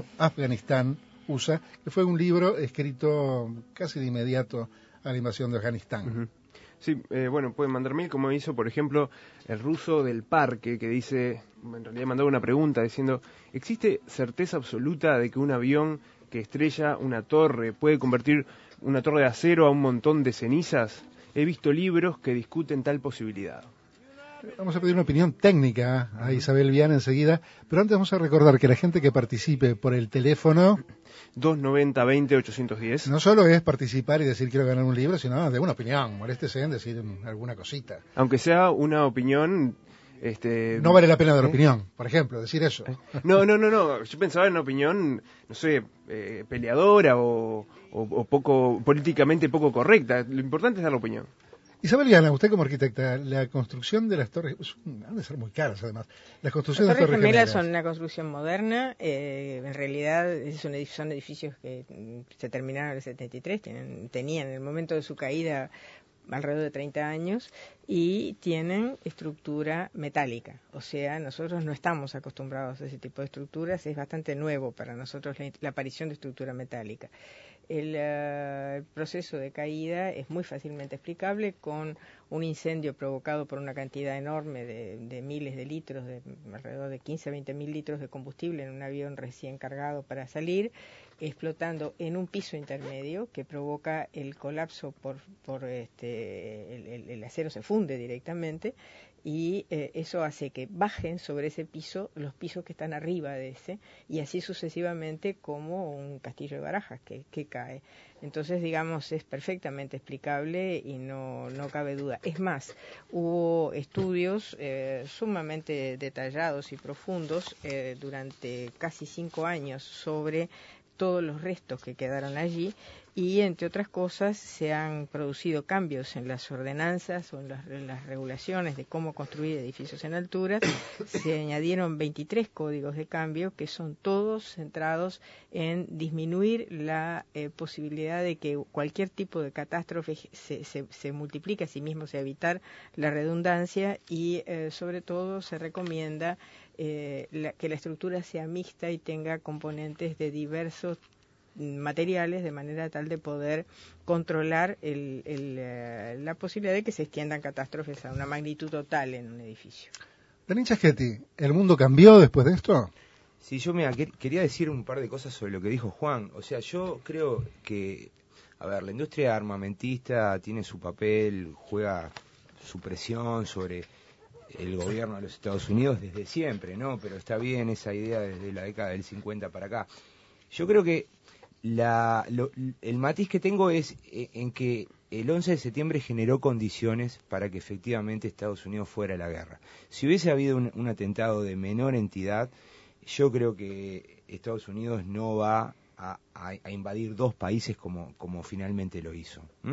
Afganistán-U S A, que fue un libro escrito casi de inmediato a la invasión de Afganistán. Uh-huh. Sí, eh, bueno, pueden mandar mail, como hizo, por ejemplo, el ruso del parque, que dice, en realidad mandaba una pregunta diciendo, ¿existe certeza absoluta de que un avión que estrella una torre puede convertir una torre de acero a un montón de cenizas? He visto libros que discuten tal posibilidad. Vamos a pedir una opinión técnica a Isabel Viana enseguida, pero antes vamos a recordar que la gente que participe por el teléfono dos noventa veinte ochocientos diez no solo es participar y decir quiero ganar un libro, sino de una opinión, moléstese en decir alguna cosita. Aunque sea una opinión... Este, no vale la pena dar ¿eh? opinión, por ejemplo, decir eso. No, no, no, no. Yo pensaba en una opinión, no sé, eh, peleadora o, o, o poco políticamente poco correcta. Lo importante es dar la opinión. Isabel Viana, usted como arquitecta, la construcción de las torres, han de ser muy caras además, la construcción las de las torres gemelas gemelas son una construcción moderna, eh, en realidad es un, son edificios que se terminaron en el setenta y tres, tienen, tenían en el momento de su caída alrededor de treinta años y tienen estructura metálica, o sea, nosotros no estamos acostumbrados a ese tipo de estructuras, es bastante nuevo para nosotros la, la aparición de estructura metálica. El, uh, el proceso de caída es muy fácilmente explicable con un incendio provocado por una cantidad enorme de, de miles de litros, de alrededor de quince a veinte mil litros de combustible en un avión recién cargado para salir, explotando en un piso intermedio que provoca el colapso por, por este, el, el, el acero se funde directamente y eh, eso hace que bajen sobre ese piso los pisos que están arriba de ese y así sucesivamente como un castillo de barajas que, que cae. Entonces, digamos, es perfectamente explicable y no, no cabe duda. Es más, hubo estudios eh, sumamente detallados y profundos eh, durante casi cinco años sobre todos los restos que quedaron allí y, entre otras cosas, se han producido cambios en las ordenanzas o en las, en las regulaciones de cómo construir edificios en alturas. Se añadieron veintitrés códigos de cambio que son todos centrados en disminuir la eh, posibilidad de que cualquier tipo de catástrofe se, se, se multiplique a sí mismo, o sea, evitar la redundancia y, eh, sobre todo, se recomienda eh, la, que la estructura sea mixta y tenga componentes de diversos materiales de manera tal de poder controlar el, el, uh, la posibilidad de que se extiendan catástrofes a una magnitud total en un edificio. Daniel Chaschetti, ¿el mundo cambió después de esto? Sí, yo mira, que, quería decir un par de cosas sobre lo que dijo Juan. O sea, yo creo que, a ver, la industria armamentista tiene su papel, juega su presión sobre el gobierno de los Estados Unidos desde siempre, ¿no? Pero está bien esa idea desde la década del cincuenta para acá. Yo creo que La, lo, el matiz que tengo es en que el once de septiembre generó condiciones para que efectivamente Estados Unidos fuera a la guerra. Si hubiese habido un, un atentado de menor entidad, yo creo que Estados Unidos no va a, a, a invadir dos países como, como finalmente lo hizo. ¿Mm?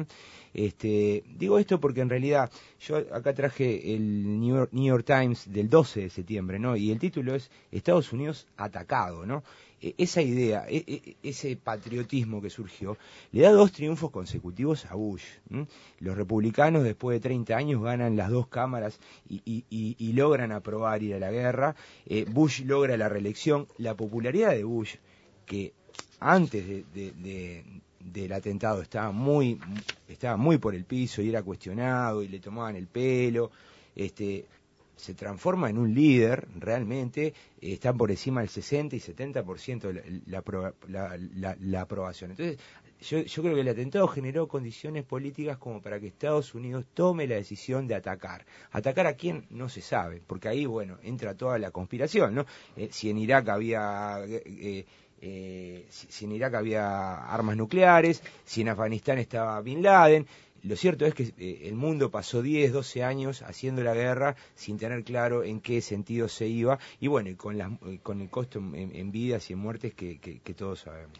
Este, digo esto porque en realidad yo acá traje el New York, New York Times del doce de septiembre, ¿no? Y el título es Estados Unidos atacado, ¿no? E, esa idea, e, e, ese patriotismo que surgió, le da dos triunfos consecutivos a Bush. ¿Mm? Los republicanos después de treinta años ganan las dos cámaras y, y, y, y logran aprobar ir a la guerra. Eh, Bush logra la reelección. La popularidad de Bush, que antes de, de, de, del atentado estaba muy, estaba muy por el piso y era cuestionado y le tomaban el pelo, este, se transforma en un líder realmente, eh, están por encima del sesenta y setenta por ciento la, la, la, la, la aprobación. Entonces, yo, yo creo que el atentado generó condiciones políticas como para que Estados Unidos tome la decisión de atacar. ¿Atacar a quién? No se sabe, porque ahí, bueno, entra toda la conspiración, ¿no? Eh, si en Irak había... Eh, Eh, si, si en Irak había armas nucleares, si en Afganistán estaba Bin Laden. Lo cierto es que eh, el mundo pasó diez, doce años haciendo la guerra sin tener claro en qué sentido se iba, y bueno, y con, las, con el costo en, en vidas y en muertes que, que, que todos sabemos.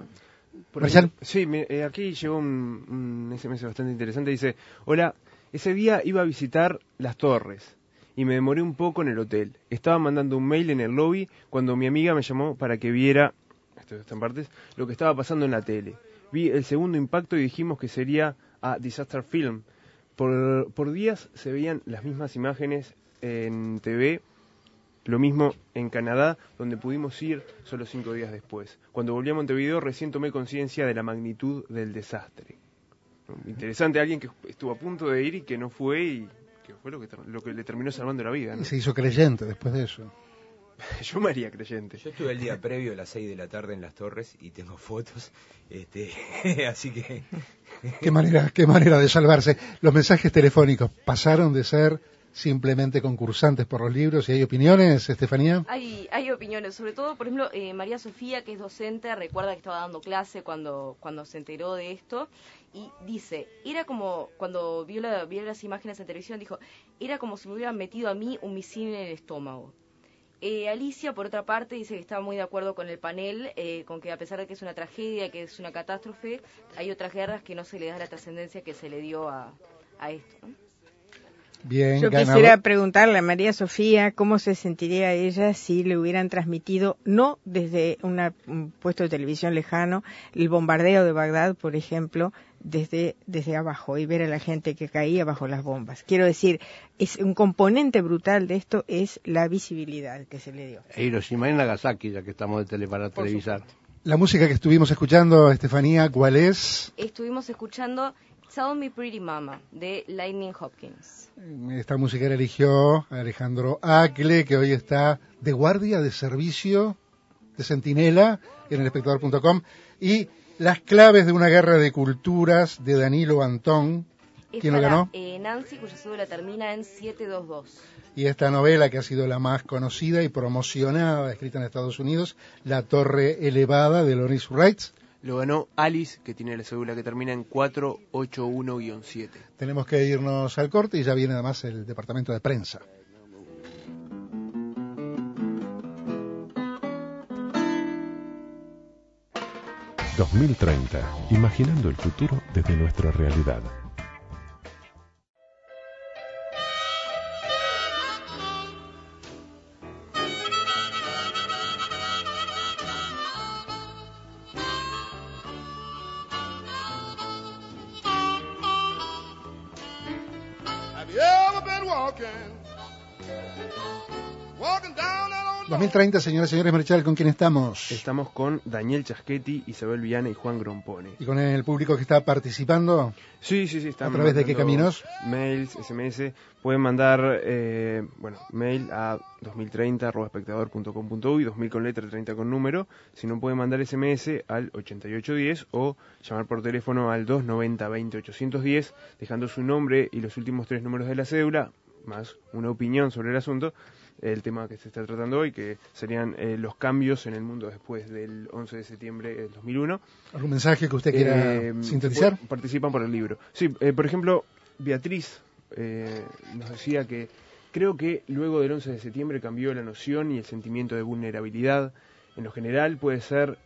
Por ejemplo, sí, me, eh, aquí llegó un, un ese eme ese bastante interesante, dice: hola, ese día iba a visitar las torres y me demoré un poco en el hotel. Estaba mandando un mail en el lobby cuando mi amiga me llamó para que viera, esto está en partes, lo que estaba pasando en la tele. Vi el segundo impacto y dijimos que sería a disaster film. Por, por días se veían las mismas imágenes en T V, lo mismo en Canadá, donde pudimos ir solo cinco días después. Cuando volví a Montevideo recién tomé conciencia de la magnitud del desastre. Interesante, alguien que estuvo a punto de ir y que no fue, y que fue lo que, lo que le terminó salvando la vida, ¿no? Y se hizo creyente después de eso. Yo me haría creyente. Yo estuve el día previo a las seis de la tarde en las torres y tengo fotos, este, así que... Qué manera, qué manera de salvarse. Los mensajes telefónicos pasaron de ser simplemente concursantes por los libros, y hay opiniones, Estefanía. Hay, hay opiniones, sobre todo, por ejemplo, eh, María Sofía, que es docente, recuerda que estaba dando clase cuando, cuando se enteró de esto, y dice, era como, cuando vio, la, vio las imágenes en televisión, dijo, era como si me hubieran metido a mí un misil en el estómago. Eh, Alicia, por otra parte, dice que está muy de acuerdo con el panel, eh, con que a pesar de que es una tragedia, que es una catástrofe, hay otras guerras que no se le da la trascendencia que se le dio a, a esto, ¿no? Bien, yo ganador. quisiera preguntarle a María Sofía cómo se sentiría ella si le hubieran transmitido, no desde una, un puesto de televisión lejano, el bombardeo de Bagdad, por ejemplo, desde, desde abajo, y ver a la gente que caía bajo las bombas. Quiero decir, es un componente brutal de esto es la visibilidad que se le dio. Hiroshima y Nagasaki, ya que estamos de tele para televisar. La música que estuvimos escuchando, Estefanía, ¿cuál es? Estuvimos escuchando Tell Me Pretty Mama, de Lightning Hopkins. Esta música la eligió Alejandro Acle, que hoy está de guardia, de servicio, de centinela en el espectador punto com. Y Las claves de una guerra de culturas, de Danilo Antón. ¿Quién lo ganó? Eh, Nancy, cuya cédula termina en siete dos dos. Y esta novela, que ha sido la más conocida y promocionada, escrita en Estados Unidos, La Torre Elevada, de Loris Wright. Lo ganó Alice, que tiene la cédula que termina en cuatro ocho uno guion siete. Tenemos que irnos al corte y ya viene además el departamento de prensa. dos mil treinta, imaginando el futuro desde nuestra realidad. dos mil treinta, señoras y señores, Marechal, ¿con quién estamos? Estamos con Daniel Chaschetti, Isabel Viana y Juan Grompone. ¿Y con el público que está participando? Sí, sí, sí. Están ¿A través de qué caminos? Mails, ese eme ese. Pueden mandar, eh, bueno, mail a dos mil treinta arroba espectador punto com punto uy, dos mil con letra, treinta con número. Si no, pueden mandar ese eme ese al ochenta y ocho diez o llamar por teléfono al dos noventa veinte ochocientos diez, dejando su nombre y los últimos tres números de la cédula, más una opinión sobre el asunto, el tema que se está tratando hoy, que serían eh, los cambios en el mundo después del once de septiembre del dos mil uno. ¿Algún mensaje que usted quiera eh, sintetizar? Participan por el libro. Sí, eh, por ejemplo, Beatriz eh, nos decía que creo que luego del once de septiembre cambió la noción y el sentimiento de vulnerabilidad. En lo general puede ser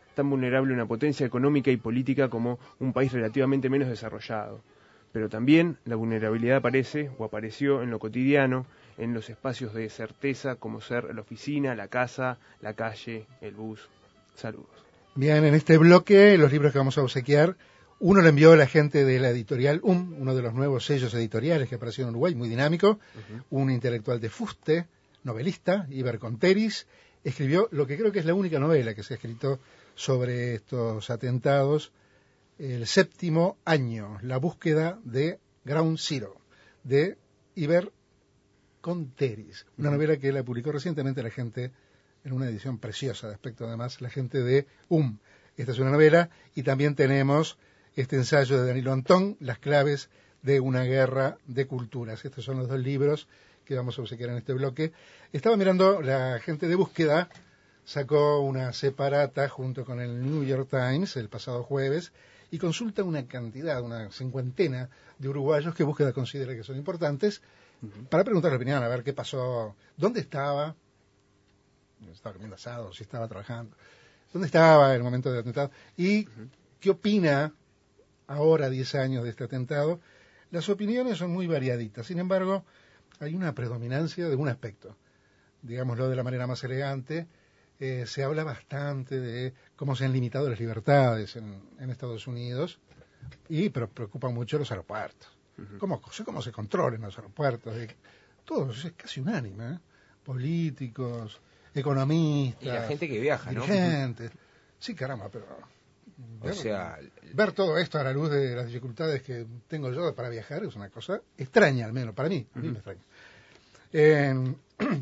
tan vulnerable una potencia económica y política como un país relativamente menos desarrollado. Pero también la vulnerabilidad aparece o apareció en lo cotidiano, en los espacios de certeza como ser la oficina, la casa, la calle, el bus. Saludos. Bien, en este bloque los libros que vamos a obsequiar, uno lo envió la gente de la editorial U M, uno de los nuevos sellos editoriales que apareció en Uruguay, muy dinámico, uh-huh. Un intelectual de fuste, novelista, Iber Conteris, escribió lo que creo que es la única novela que se ha escrito sobre estos atentados, El séptimo año, la búsqueda de Ground Zero, de Iber Conteris, una uh-huh. novela que la publicó recientemente la gente en una edición preciosa, de aspecto además, la gente de U M. Esta es una novela, y también tenemos este ensayo de Danilo Antón, Las claves de una guerra de culturas. Estos son los dos libros que vamos a obsequiar en este bloque. Estaba mirando, la gente de Búsqueda sacó una separata junto con el New York Times el pasado jueves, y consulta una cantidad, una cincuentena de uruguayos que Búsqueda considera que son importantes, uh-huh. para preguntar la opinión, a ver qué pasó, dónde estaba, estaba comiendo asado, si estaba trabajando, dónde estaba en el momento del atentado, y uh-huh. qué opina ahora, diez años de este atentado. Las opiniones son muy variaditas, sin embargo, hay una predominancia de un aspecto, digámoslo de la manera más elegante. Eh, se habla bastante de cómo se han limitado las libertades en, en Estados Unidos, y pero preocupan mucho los aeropuertos. Uh-huh. ¿Cómo, cómo se controlan los aeropuertos? De, todo es casi unánime, ¿eh? Políticos, economistas, y la gente que viaja, dirigentes. ¿no? Sí, caramba, pero o ver, sea, ver todo esto a la luz de las dificultades que tengo yo para viajar es una cosa extraña, al menos para mí. A mí uh-huh. me extraña. Eh,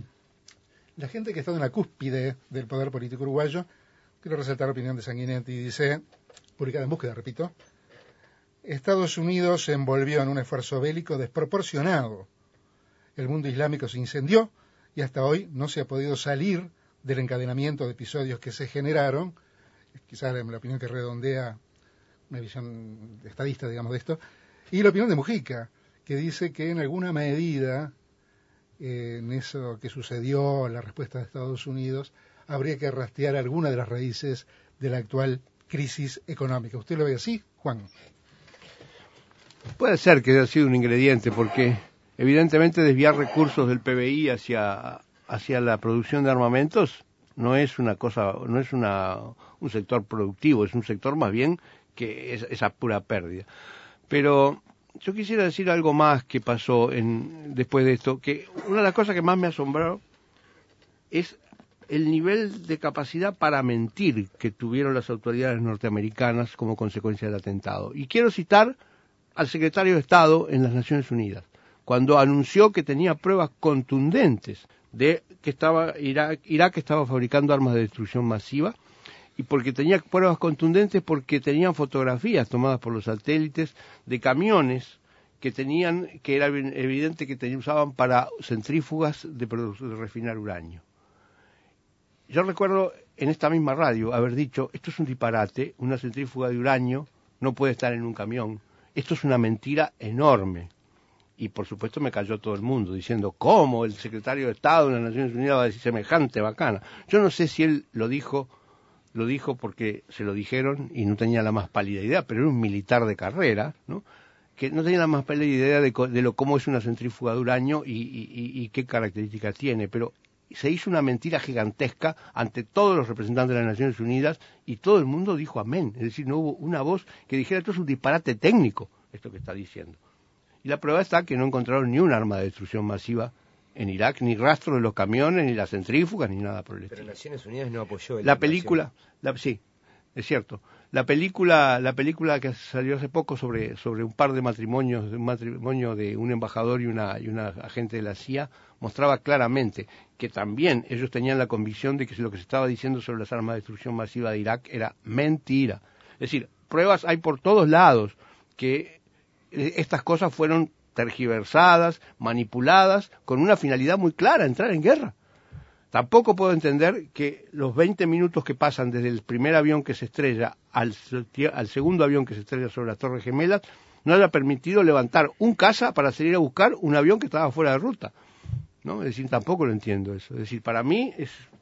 La gente que está en la cúspide del poder político uruguayo, quiero resaltar la opinión de Sanguinetti, dice, publicada en Búsqueda, repito, Estados Unidos se envolvió en un esfuerzo bélico desproporcionado. El mundo islámico se incendió y hasta hoy no se ha podido salir del encadenamiento de episodios que se generaron, quizás la, la opinión que redondea una visión estadista, digamos, de esto, y la opinión de Mujica, que dice que en alguna medida, Eh, en eso que sucedió, la respuesta de Estados Unidos, habría que rastrear alguna de las raíces de la actual crisis económica. ¿Usted lo ve así, Juan? Puede ser que haya sido un ingrediente, porque evidentemente desviar recursos del P B I hacia, hacia la producción de armamentos no es una cosa, no es una, un sector productivo, es un sector más bien que es esa pura pérdida. Pero yo quisiera decir algo más que pasó en, después de esto, que una de las cosas que más me asombró es el nivel de capacidad para mentir que tuvieron las autoridades norteamericanas como consecuencia del atentado. Y quiero citar al secretario de Estado en las Naciones Unidas, cuando anunció que tenía pruebas contundentes de que estaba Irak, Irak estaba fabricando armas de destrucción masiva, y porque tenía pruebas contundentes porque tenían fotografías tomadas por los satélites de camiones que tenían, que era evidente que tenían, usaban para centrífugas de, de refinar uranio. Yo recuerdo en esta misma radio haber dicho, esto es un disparate, una centrífuga de uranio no puede estar en un camión, esto es una mentira enorme. Y por supuesto me cayó todo el mundo diciendo, ¿cómo el secretario de Estado de las Naciones Unidas va a decir semejante bacana? Yo no sé si él lo dijo Lo dijo porque se lo dijeron y no tenía la más pálida idea, pero era un militar de carrera, ¿no? Que no tenía la más pálida idea de, de lo cómo es una centrífuga de uranio y, y, y qué características tiene, pero se hizo una mentira gigantesca ante todos los representantes de las Naciones Unidas y todo el mundo dijo amén, es decir, no hubo una voz que dijera esto es un disparate técnico, esto que está diciendo. Y la prueba está que no encontraron ni un arma de destrucción masiva en Irak, ni rastro de los camiones, ni las centrífugas, ni nada por el estilo. Pero Naciones Unidas no apoyó el la película, la, sí, es cierto. La película, la película que salió hace poco sobre sobre un par de matrimonios, un matrimonio de un embajador y una y una agente de la C I A, mostraba claramente que también ellos tenían la convicción de que lo que se estaba diciendo sobre las armas de destrucción masiva de Irak era mentira. Es decir, pruebas hay por todos lados que estas cosas fueron tergiversadas, manipuladas, con una finalidad muy clara, entrar en guerra. Tampoco puedo entender que los veinte minutos que pasan desde el primer avión que se estrella al, al segundo avión que se estrella sobre las Torres Gemelas no haya permitido levantar un caza para salir a buscar un avión que estaba fuera de ruta, ¿no? Es decir, tampoco lo entiendo eso. Es decir, para mí es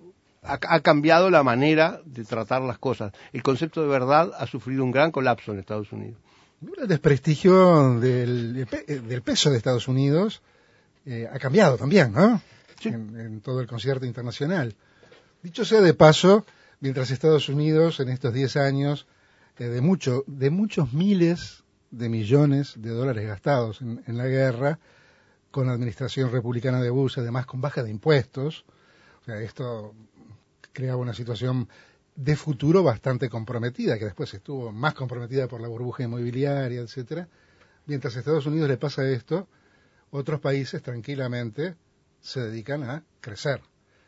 ha, ha cambiado la manera de tratar las cosas. El concepto de verdad ha sufrido un gran colapso en Estados Unidos. El desprestigio del, del peso de Estados Unidos eh, ha cambiado también, ¿no? Sí. En, en todo el concierto internacional. Dicho sea de paso, mientras Estados Unidos en estos diez años, eh, de, mucho, de muchos miles de millones de dólares gastados en, en la guerra, con la administración republicana de Bush, además con baja de impuestos, o sea, esto creaba una situación de futuro bastante comprometida, que después estuvo más comprometida por la burbuja inmobiliaria, etcétera. Mientras a Estados Unidos le pasa esto, otros países tranquilamente se dedican a crecer.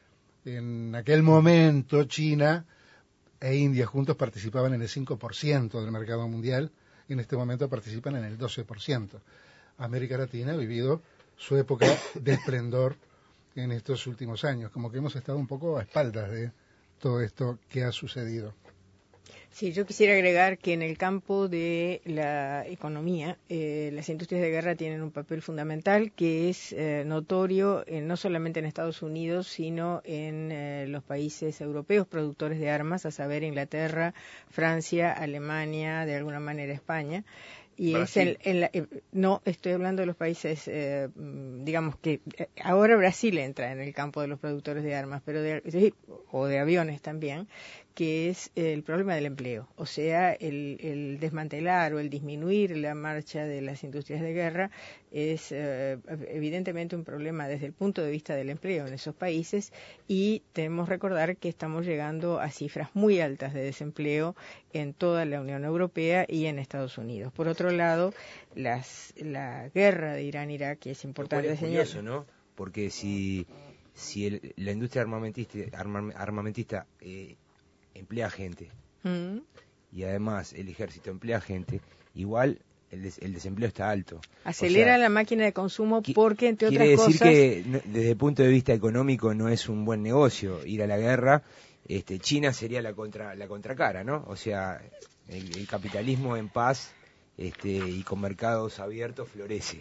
En aquel momento China e India juntos participaban en el cinco por ciento del mercado mundial, y en este momento participan en el doce por ciento. América Latina ha vivido su época de esplendor en estos últimos años, como que hemos estado un poco a espaldas de todo esto que ha sucedido. Sí, yo quisiera agregar que en el campo de la economía, eh, las industrias de guerra tienen un papel fundamental que es eh, notorio eh, no solamente en Estados Unidos, sino en eh, los países europeos productores de armas, a saber Inglaterra, Francia, Alemania, de alguna manera España. Y Brasil. es en, en la, eh, no estoy hablando de los países, eh, digamos que eh, ahora Brasil entra en el campo de los productores de armas, pero de, o de aviones también, que es el problema del empleo, o sea, el, el desmantelar o el disminuir la marcha de las industrias de guerra es eh, evidentemente un problema desde el punto de vista del empleo en esos países, y debemos recordar que estamos llegando a cifras muy altas de desempleo en toda la Unión Europea y en Estados Unidos. Por otro lado, las, la guerra de Irán-Irak, que es importante señalar. Es curioso, ¿no? Porque si, si el, la industria armamentista, arma, armamentista eh, emplea gente, mm. y además el ejército emplea gente, igual el, des, el desempleo está alto. Acelera o sea, la máquina de consumo porque, entre otras cosas... Quiere decir que desde el punto de vista económico no es un buen negocio ir a la guerra. Este, China sería la contra la contracara, ¿no? O sea, el, el capitalismo en paz este, y con mercados abiertos florece.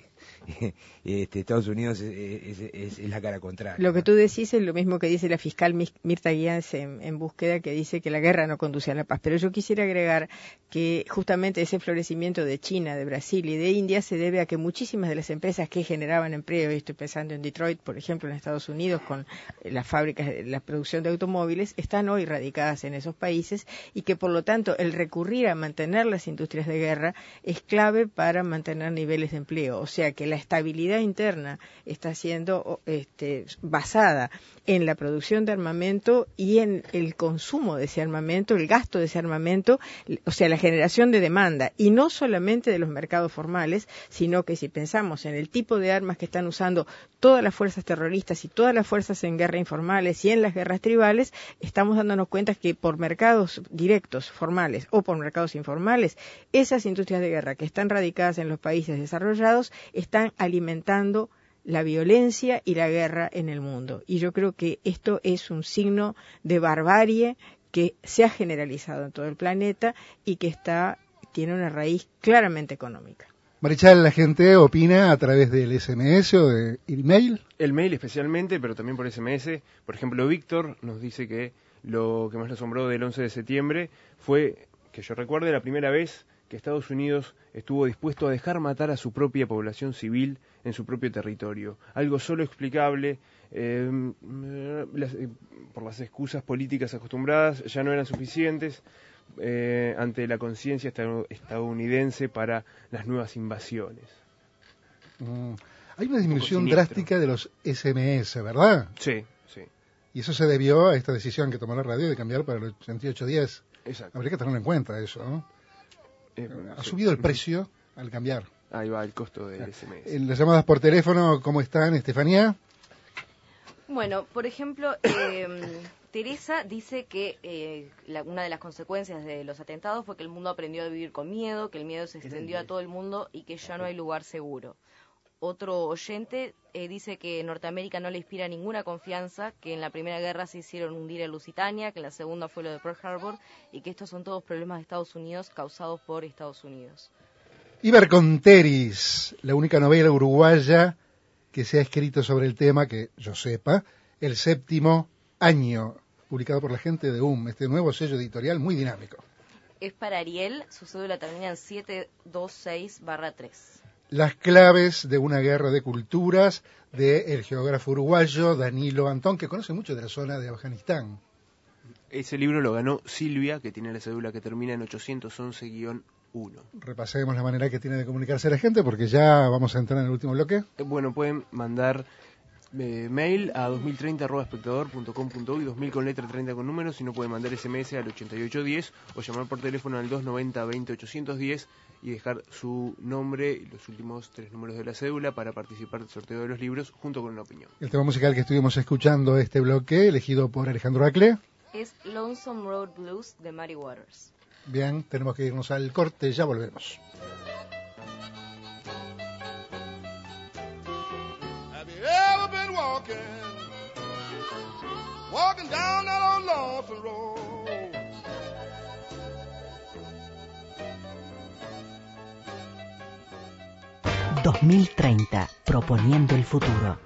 Este, Estados Unidos es, es, es, es la cara contraria. Lo que tú decís es lo mismo que dice la fiscal Mirta Guíaz en, en Búsqueda, que dice que la guerra no conduce a la paz. Pero yo quisiera agregar que justamente ese florecimiento de China, de Brasil y de India se debe a que muchísimas de las empresas que generaban empleo, y estoy pensando en Detroit, por ejemplo, en Estados Unidos, con las fábricas, la producción de automóviles, están hoy radicadas en esos países, y que por lo tanto el recurrir a mantener las industrias de guerra es clave para mantener niveles de empleo. O sea que la estabilidad interna está siendo este, basada en la producción de armamento y en el consumo de ese armamento, el gasto de ese armamento, o sea, la generación de demanda, y no solamente de los mercados formales, sino que si pensamos en el tipo de armas que están usando todas las fuerzas terroristas y todas las fuerzas en guerra informales y en las guerras tribales, estamos dándonos cuenta que por mercados directos, formales, o por mercados informales, esas industrias de guerra que están radicadas en los países desarrollados están alimentando la violencia y la guerra en el mundo. Y yo creo que esto es un signo de barbarie que se ha generalizado en todo el planeta y que está tiene una raíz claramente económica. Marichal, la gente opina a través del S M S o del email. El mail especialmente, pero también por S M S. Por ejemplo, Víctor nos dice que lo que más le asombró del once de septiembre fue, que yo recuerde, la primera vez que Estados Unidos estuvo dispuesto a dejar matar a su propia población civil en su propio territorio. Algo solo explicable eh, las, eh, por las excusas políticas acostumbradas, ya no eran suficientes eh, ante la conciencia estadounidense para las nuevas invasiones. Mm. Hay una disminución un drástica de los S M S, ¿verdad? Sí, sí. Y eso se debió a esta decisión que tomó la radio de cambiar para el ochenta y ocho diez. Exacto. Habría que tener en cuenta eso, ¿no? Eh, ha sí. subido el precio al cambiar. Ahí va el costo del S M S. En las llamadas por teléfono, ¿cómo están, Estefanía? Bueno, por ejemplo, eh, Teresa dice que eh, la, una de las consecuencias de los atentados fue que el mundo aprendió a vivir con miedo, que el miedo se extendió a todo el mundo y que ya no hay lugar seguro. Otro oyente eh, dice que Norteamérica no le inspira ninguna confianza, que en la Primera Guerra se hicieron hundir a Lusitania, que en la Segunda fue lo de Pearl Harbor, y que estos son todos problemas de Estados Unidos causados por Estados Unidos. Iber Conteris, la única novela uruguaya que se ha escrito sobre el tema, que yo sepa, El séptimo año. publicado por la gente de U M, este nuevo sello editorial muy dinámico. Es para Ariel, su cédula termina en siete dos seis barra tres. Las claves de una guerra de culturas, del geógrafo uruguayo Danilo Antón, que conoce mucho de la zona de Afganistán. Ese libro lo ganó Silvia, que tiene la cédula que termina en ochocientos once guión uno. Repasemos la manera que tiene de comunicarse la gente, porque ya vamos a entrar en el último bloque. Eh, Bueno, pueden mandar eh, mail a dos mil treinta arroba espectador punto com punto uy, dos mil con letra treinta con números, si no pueden mandar ese eme ese al ochenta y ocho diez o llamar por teléfono al dos noventa veinte ochocientos diez y dejar su nombre y los últimos tres números de la cédula para participar del sorteo de los libros junto con una opinión. El tema musical que estuvimos escuchando este bloque, elegido por Alejandro Acle. Es Lonesome Road Blues de Muddy Waters. Bien, tenemos que irnos al corte, ya volvemos. Have you ever been walking, walking down that old lonesome road? dos mil treinta, proponiendo el futuro.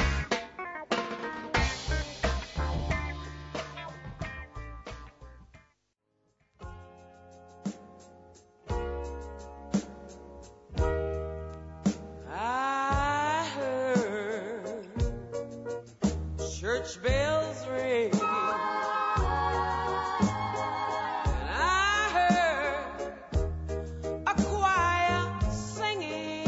I heard church bells ring, and I heard a choir singing.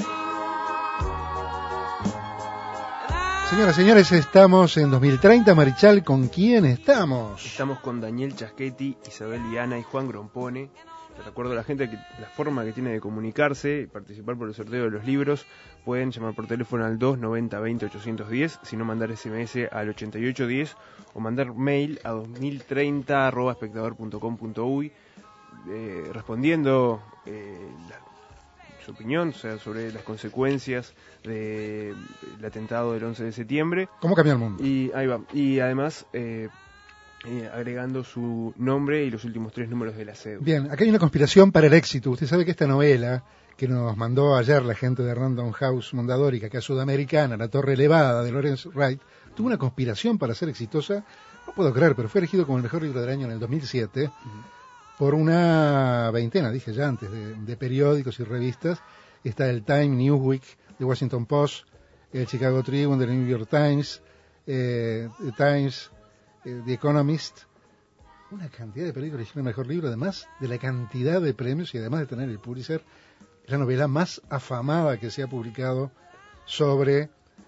Señoras y señores, estamos en dos mil treinta. Marichal, ¿con quién estamos? Estamos con Daniel Chaschetti, Isabel Viana y Juan Grompone. Les recuerdo a la gente que la forma que tiene de comunicarse y participar por el sorteo de los libros, pueden llamar por teléfono al dos noventa veinte ochocientos diez, si no mandar ese eme ese al ochenta y ocho diez o mandar mail a dos mil treinta arroba espectador punto com punto uy eh, respondiendo eh, la, su opinión, o sea, sobre las consecuencias del atentado del once de septiembre. ¿Cómo cambió el mundo? Y ahí va. Y además eh, eh, agregando su nombre y los últimos tres números de la cédula. Bien, acá hay una conspiración para el éxito. Usted sabe que esta novela que nos mandó ayer la gente de Random House Mondadori, que acá es sudamericana, La Torre Elevada de Lawrence Wright, tuvo una conspiración para ser exitosa. No puedo creer, pero fue elegido como el mejor libro del año en el dos mil siete. Uh-huh. Por una veintena, dije ya antes, de, de periódicos y revistas. Está el Time, Newsweek, The Washington Post, el Chicago Tribune, The New York Times, eh, The Times, eh, The Economist. Una cantidad de periódicos eligieron el mejor libro, además de la cantidad de premios y además de tener el Pulitzer. Es la novela más afamada que se ha publicado sobre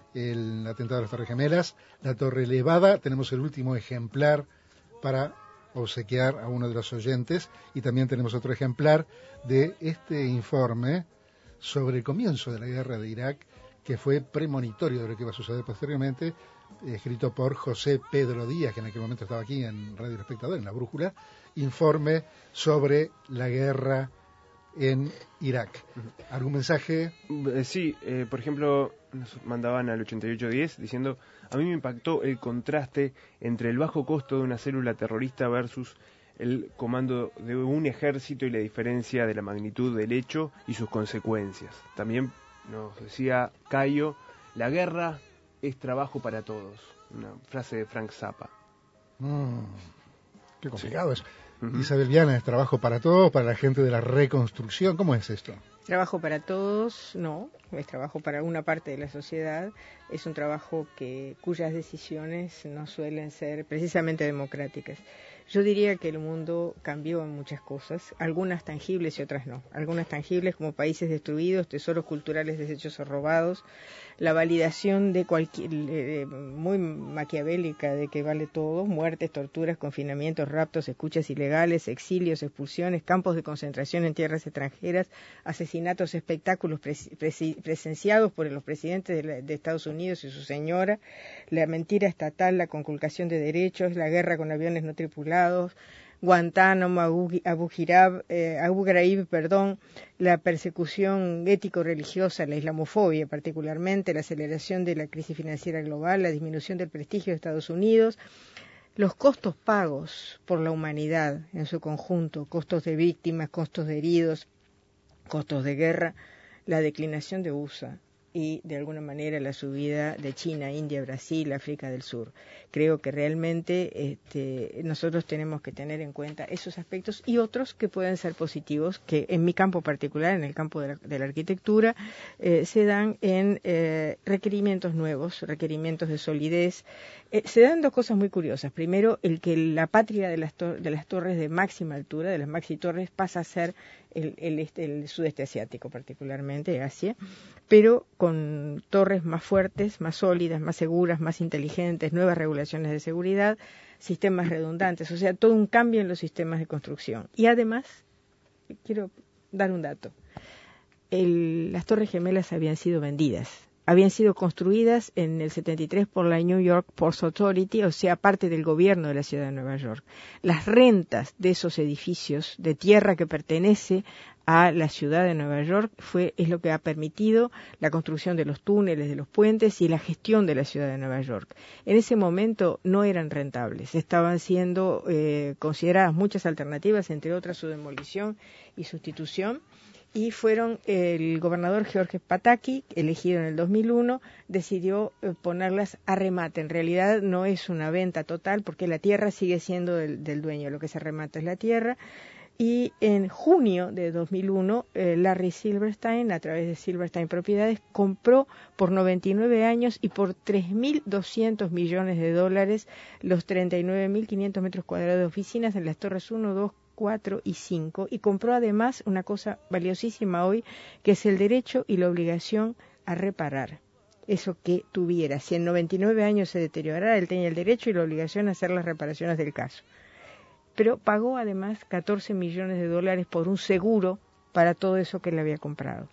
el atentado de las Torres Gemelas. La Torre Elevada, tenemos el último ejemplar para obsequiar a uno de los oyentes, y también tenemos otro ejemplar de este informe sobre el comienzo de la guerra de Irak, que fue premonitorio de lo que iba a suceder posteriormente, escrito por José Pedro Díaz, que en aquel momento estaba aquí en Radio El Espectador, en La Brújula, informe sobre la guerra en Irak. ¿Algún mensaje? Sí, eh, por ejemplo, nos mandaban al ochenta y ocho diez diciendo: a mí me impactó el contraste entre el bajo costo de una célula terrorista versus el comando de un ejército y la diferencia de la magnitud del hecho y sus consecuencias. También nos decía Cayo: la guerra es trabajo para todos. Una frase de Frank Zappa. Mm, qué complicado sí. eso. Uh-huh. Isabel Viana, ¿es trabajo para todos, para la gente de la reconstrucción? ¿Cómo es esto? Trabajo para todos, no, es trabajo para una parte de la sociedad, es un trabajo que cuyas decisiones no suelen ser precisamente democráticas. Yo diría que el mundo cambió en muchas cosas, algunas tangibles y otras no. Algunas tangibles como países destruidos, tesoros culturales deshechos o robados, la validación de cualquier, eh, muy maquiavélica de que vale todo, muertes, torturas, confinamientos, raptos, escuchas ilegales, exilios, expulsiones, campos de concentración en tierras extranjeras, asesinatos, espectáculos pres, pres, presenciados por los presidentes de, la, de Estados Unidos y su señora, la mentira estatal, la conculcación de derechos, la guerra con aviones no tripulados, Guantánamo, Abu, Abu Ghraib, eh, Abu Ghraib, perdón, la persecución ético-religiosa, la islamofobia particularmente, la aceleración de la crisis financiera global, la disminución del prestigio de Estados Unidos, los costos pagos por la humanidad en su conjunto, costos de víctimas, costos de heridos, costos de guerra, la declinación de U S A, y de alguna manera la subida de China, India, Brasil, África del Sur. Creo que realmente este, nosotros tenemos que tener en cuenta esos aspectos y otros que pueden ser positivos, que en mi campo particular, en el campo de la, de la arquitectura, eh, se dan en eh, requerimientos nuevos, requerimientos de solidez. Eh, se dan dos cosas muy curiosas. Primero, el que la patria de las, to- de las torres de máxima altura, de las maxi torres, pasa a ser el, el, este, el sudeste asiático, particularmente Asia, pero con torres más fuertes, más sólidas, más seguras, más inteligentes, nuevas regulaciones de seguridad, sistemas redundantes, o sea, todo un cambio en los sistemas de construcción. Y además, quiero dar un dato, el, las Torres Gemelas habían sido vendidas, habían sido construidas en el setenta y tres por la New York Ports Authority, o sea, parte del gobierno de la ciudad de Nueva York. Las rentas de esos edificios de tierra que pertenece a la ciudad de Nueva York fue es lo que ha permitido la construcción de los túneles, de los puentes y la gestión de la ciudad de Nueva York. En ese momento no eran rentables, estaban siendo eh, consideradas muchas alternativas, entre otras su demolición y sustitución, y fueron el gobernador George Pataki, elegido en el dos mil uno, decidió eh, ponerlas a remate. En realidad no es una venta total porque la tierra sigue siendo del, del dueño, lo que se remata es la tierra. Y en junio de dos mil uno, eh, Larry Silverstein, a través de Silverstein Propiedades, compró por noventa y nueve años y por tres mil doscientos millones de dólares los treinta y nueve mil quinientos metros cuadrados de oficinas en las torres uno, dos, cuatro y cinco, y compró además una cosa valiosísima hoy, que es el derecho y la obligación a reparar eso que tuviera. Si en noventa y nueve años se deteriorara, él tenía el derecho y la obligación a hacer las reparaciones del caso. Pero pagó además catorce millones de dólares por un seguro para todo eso que le había comprado.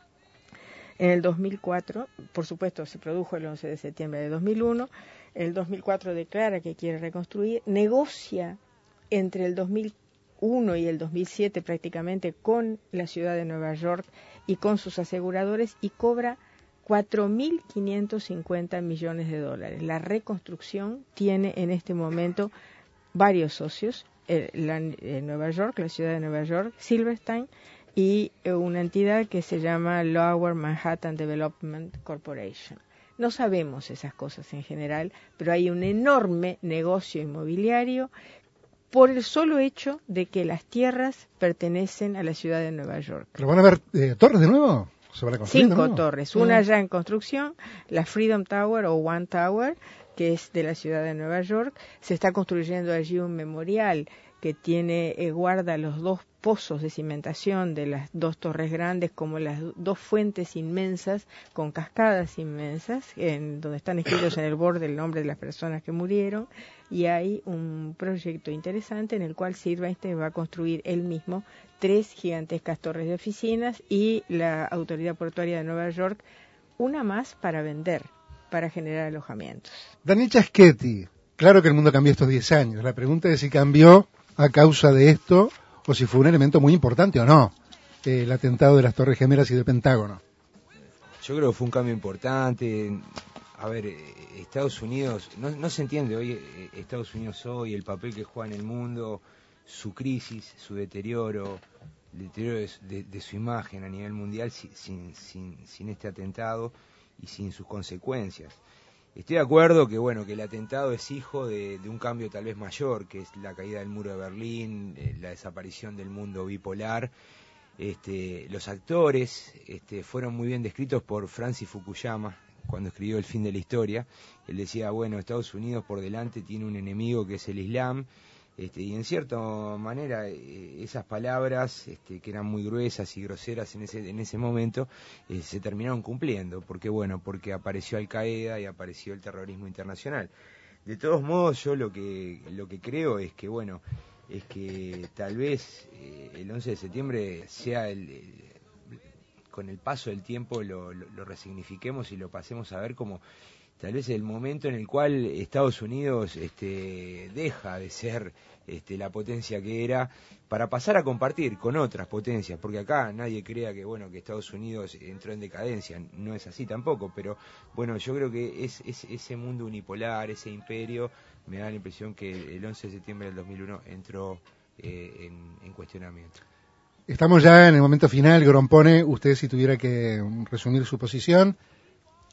En el dos mil cuatro, por supuesto, se produjo el once de septiembre de dos mil uno, en el dos mil cuatro declara que quiere reconstruir, negocia entre el dos mil uno y el dos mil siete prácticamente con la ciudad de Nueva York y con sus aseguradores y cobra cuatro mil quinientos cincuenta millones de dólares. La reconstrucción tiene en este momento varios socios, eh, la, eh, Nueva York, la ciudad de Nueva York, Silverstein y eh, una entidad que se llama Lower Manhattan Development Corporation. No sabemos esas cosas en general, pero hay un enorme negocio inmobiliario por el solo hecho de que las tierras pertenecen a la ciudad de Nueva York. ¿Pero van a haber eh, torres de nuevo? ¿Se van a construir Cinco de torres, nuevo? una Mm. ya en construcción, la Freedom Tower o One Tower, que es de la ciudad de Nueva York. Se está construyendo allí un memorial que tiene eh, guarda los dos pozos de cimentación de las dos torres grandes, como las dos fuentes inmensas con cascadas inmensas, en donde están escritos en el borde el nombre de las personas que murieron, y hay un proyecto interesante en el cual Silverstein va a construir él mismo tres gigantescas torres de oficinas y la Autoridad Portuaria de Nueva York una más para vender, para generar alojamientos. Daniel Chaschetti, claro que el mundo cambió estos diez años. La pregunta es si cambió a causa de esto o si fue un elemento muy importante o no, eh, el atentado de las Torres Gemelas y del Pentágono. Yo creo que fue un cambio importante. A ver, eh, Estados Unidos, no, no se entiende hoy eh, Estados Unidos hoy, el papel que juega en el mundo, su crisis, su deterioro, el deterioro de, de, de su imagen a nivel mundial sin, sin, sin este atentado y sin sus consecuencias. Estoy de acuerdo que bueno que el atentado es hijo de, de un cambio tal vez mayor, que es la caída del muro de Berlín, eh, la desaparición del mundo bipolar. Este, los actores este, fueron muy bien descritos por Francis Fukuyama cuando escribió El fin de la historia. Él decía, bueno, Estados Unidos por delante tiene un enemigo que es el Islam. Este, y en cierta manera eh, esas palabras este, que eran muy gruesas y groseras en ese en ese momento eh, se terminaron cumpliendo, porque bueno, porque apareció Al Qaeda y apareció el terrorismo internacional. De todos modos, yo lo que lo que creo es que bueno, es que tal vez eh, el once de septiembre sea el, el con el paso del tiempo lo, lo, lo resignifiquemos y lo pasemos a ver como tal vez el momento en el cual Estados Unidos este, deja de ser este, la potencia que era para pasar a compartir con otras potencias, porque acá nadie crea que bueno que Estados Unidos entró en decadencia, no es así tampoco, pero bueno, yo creo que es, es ese mundo unipolar, ese imperio, me da la impresión que el once de septiembre del dos mil uno entró eh, en, en cuestionamiento. Estamos ya en el momento final, Grompone. Usted, si tuviera que resumir su posición,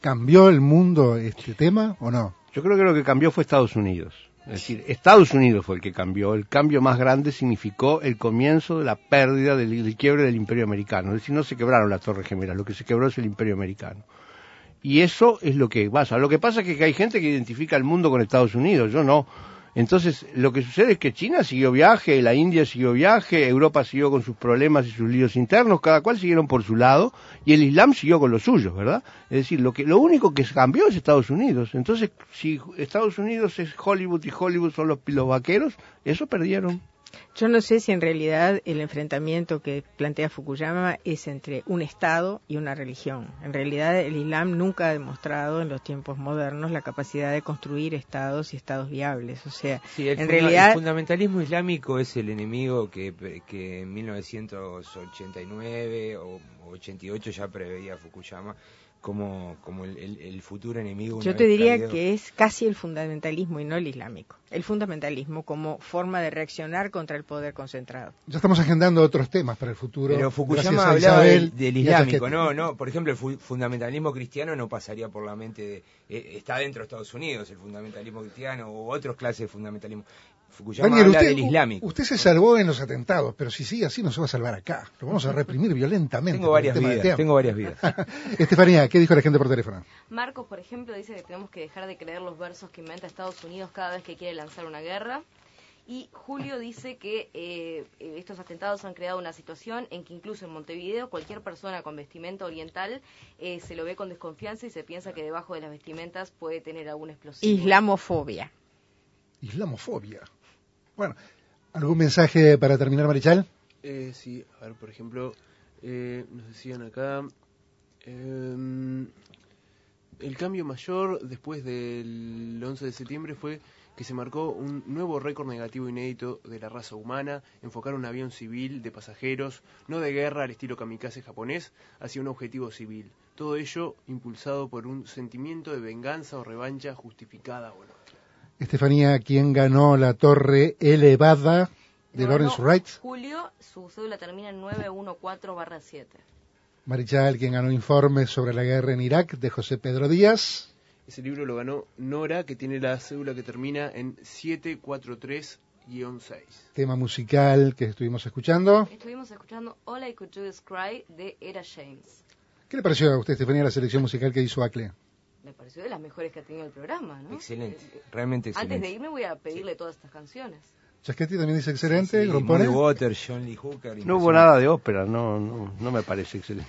¿Cambió el mundo este tema o no? Yo creo que lo que cambió fue Estados Unidos. Es decir, Estados Unidos fue el que cambió. El cambio más grande significó el comienzo de la pérdida del, del quiebre del Imperio Americano. Es decir, no se quebraron las Torres Gemelas, lo que se quebró es el Imperio Americano. Y eso es lo que pasa. Lo que pasa es que hay gente que identifica el mundo con Estados Unidos, yo no. Entonces, lo que sucede es que China siguió viaje, la India siguió viaje, Europa siguió con sus problemas y sus líos internos, cada cual siguieron por su lado, y el Islam siguió con los suyos, ¿verdad? Es decir, lo que lo único que cambió es Estados Unidos. Entonces, si Estados Unidos es Hollywood y Hollywood son los, los vaqueros, eso perdieron. Yo no sé si en realidad el enfrentamiento que plantea Fukuyama es entre un Estado y una religión. En realidad el Islam nunca ha demostrado en los tiempos modernos la capacidad de construir Estados y Estados viables. O sea, sí, el en funda- realidad el fundamentalismo islámico es el enemigo que, que en mil novecientos ochenta y nueve o ochenta y ocho ya preveía Fukuyama como, como el, el, el futuro enemigo. Yo te diría caído. que es casi el fundamentalismo y no el islámico. El fundamentalismo como forma de reaccionar contra el poder concentrado. Ya estamos agendando otros temas para el futuro. Pero Fukuyama hablaba del, del islámico, ¿no? no Por ejemplo, el fu- fundamentalismo cristiano no pasaría por la mente de... Eh, está dentro de Estados Unidos el fundamentalismo cristiano u otras clases de fundamentalismo. Fukuyama Daniel, habla usted, del islámico. Usted se salvó en los atentados, pero si sigue así no se va a salvar acá. Lo vamos a reprimir violentamente. Tengo varias vidas, tengo varias vidas. Estefanía, ¿qué dijo la gente por teléfono? Marcos, por ejemplo, dice que tenemos que dejar de creer los versos que inventa Estados Unidos cada vez que quiere lanzar una guerra. Y Julio dice que eh, estos atentados han creado una situación en que incluso en Montevideo cualquier persona con vestimenta oriental eh, se lo ve con desconfianza y se piensa que debajo de las vestimentas puede tener algún explosivo. Islamofobia. Islamofobia. Bueno, ¿algún mensaje para terminar, Marichal? Eh, sí, a ver, por ejemplo, eh, nos decían acá, eh, el cambio mayor después del once de septiembre fue que se marcó un nuevo récord negativo inédito de la raza humana, enfocar un avión civil de pasajeros, no de guerra al estilo kamikaze japonés, hacia un objetivo civil. Todo ello impulsado por un sentimiento de venganza o revancha justificada o no. Estefanía, ¿quién ganó la torre elevada de No, Lawrence no, Wright? Julio, su cédula termina en nueve uno cuatro barra siete. Marichal, ¿quién ganó informes sobre la guerra en Irak de José Pedro Díaz? Ese libro lo ganó Nora, que tiene la cédula que termina en siete cuatro tres guión seis. Tema musical que estuvimos escuchando. Estuvimos escuchando All I Could Do Is Cry de Era James. ¿Qué le pareció a usted, Estefanía, la selección musical que hizo Acle? Me pareció de las mejores que ha tenido el programa, ¿no? Excelente, realmente excelente. Antes de irme voy a pedirle sí. todas estas canciones. Chasquetti también dice excelente, sí, sí, Grompone. Muddy Waters, John Lee Hooker. No hubo nada de ópera, no, no, no me parece excelente.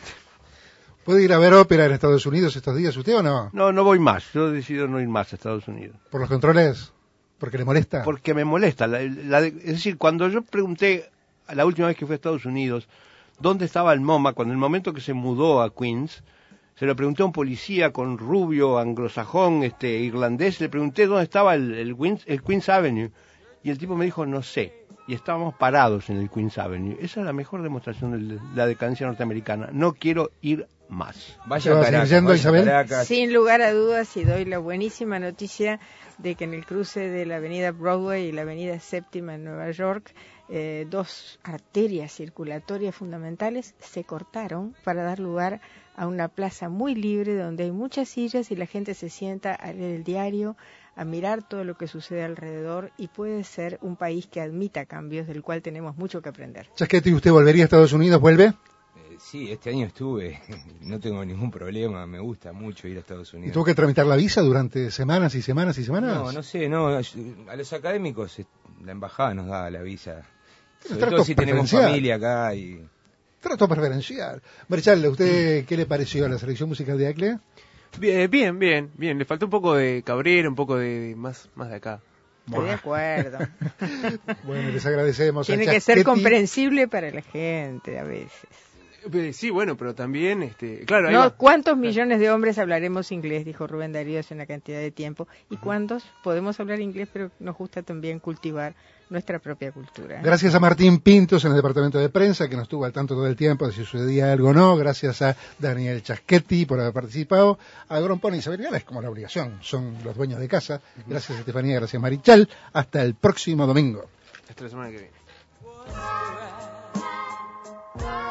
¿Puede ir a ver ópera en Estados Unidos estos días usted o no? No, no voy más, yo he decidido no ir más a Estados Unidos. ¿Por los controles? ¿Porque le molesta? Porque me molesta, la, la, es decir, cuando yo pregunté la última vez que fui a Estados Unidos dónde estaba el MoMA, cuando en el momento que se mudó a Queens, se lo pregunté a un policía con rubio, anglosajón, este, irlandés, le pregunté dónde estaba el, el, Queens, el Queens Avenue, y el tipo me dijo, no sé, y estábamos parados en el Queens Avenue. Esa es la mejor demostración de la decadencia norteamericana. No quiero ir más. Vaya a Caracas, vaya Isabel. Caracas. Sin lugar a dudas, y doy la buenísima noticia de que en el cruce de la avenida Broadway y la avenida Séptima en Nueva York, eh, dos arterias circulatorias fundamentales se cortaron para dar lugar a una plaza muy libre donde hay muchas sillas y la gente se sienta a leer el diario, a mirar todo lo que sucede alrededor, y puede ser un país que admita cambios del cual tenemos mucho que aprender. Chasquetti, ¿usted volvería a Estados Unidos? ¿Vuelve? Eh, sí, este año estuve, no tengo ningún problema, me gusta mucho ir a Estados Unidos. ¿Y tuvo que tramitar la visa durante semanas y semanas y semanas? No, no sé, no, a los académicos la embajada nos da la visa, Pero sobre todo si tenemos familia acá y... Trato preferencial. Marichal, ¿usted qué le pareció a la selección musical de Acle? Bien, bien, bien, bien. Le faltó un poco de Cabrera, un poco de más, más de acá. Estoy de acuerdo. Bueno, les agradecemos. Tiene que ser comprensible para la gente a veces. Sí, bueno, pero también, este, claro. No, va. ¿cuántos millones de hombres hablaremos inglés? Dijo Rubén Darío hace una cantidad de tiempo. ¿Y cuántos podemos hablar inglés, pero nos gusta también cultivar nuestra propia cultura? Gracias a Martín Pintos en el departamento de prensa, que nos estuvo al tanto todo el tiempo de si sucedía algo o no. Gracias a Daniel Chasquetti por haber participado. A Grompone y Isabel Gala, como la obligación, son los dueños de casa. Gracias a Estefanía, gracias a Marichal. Hasta el próximo domingo. Hasta la semana que viene.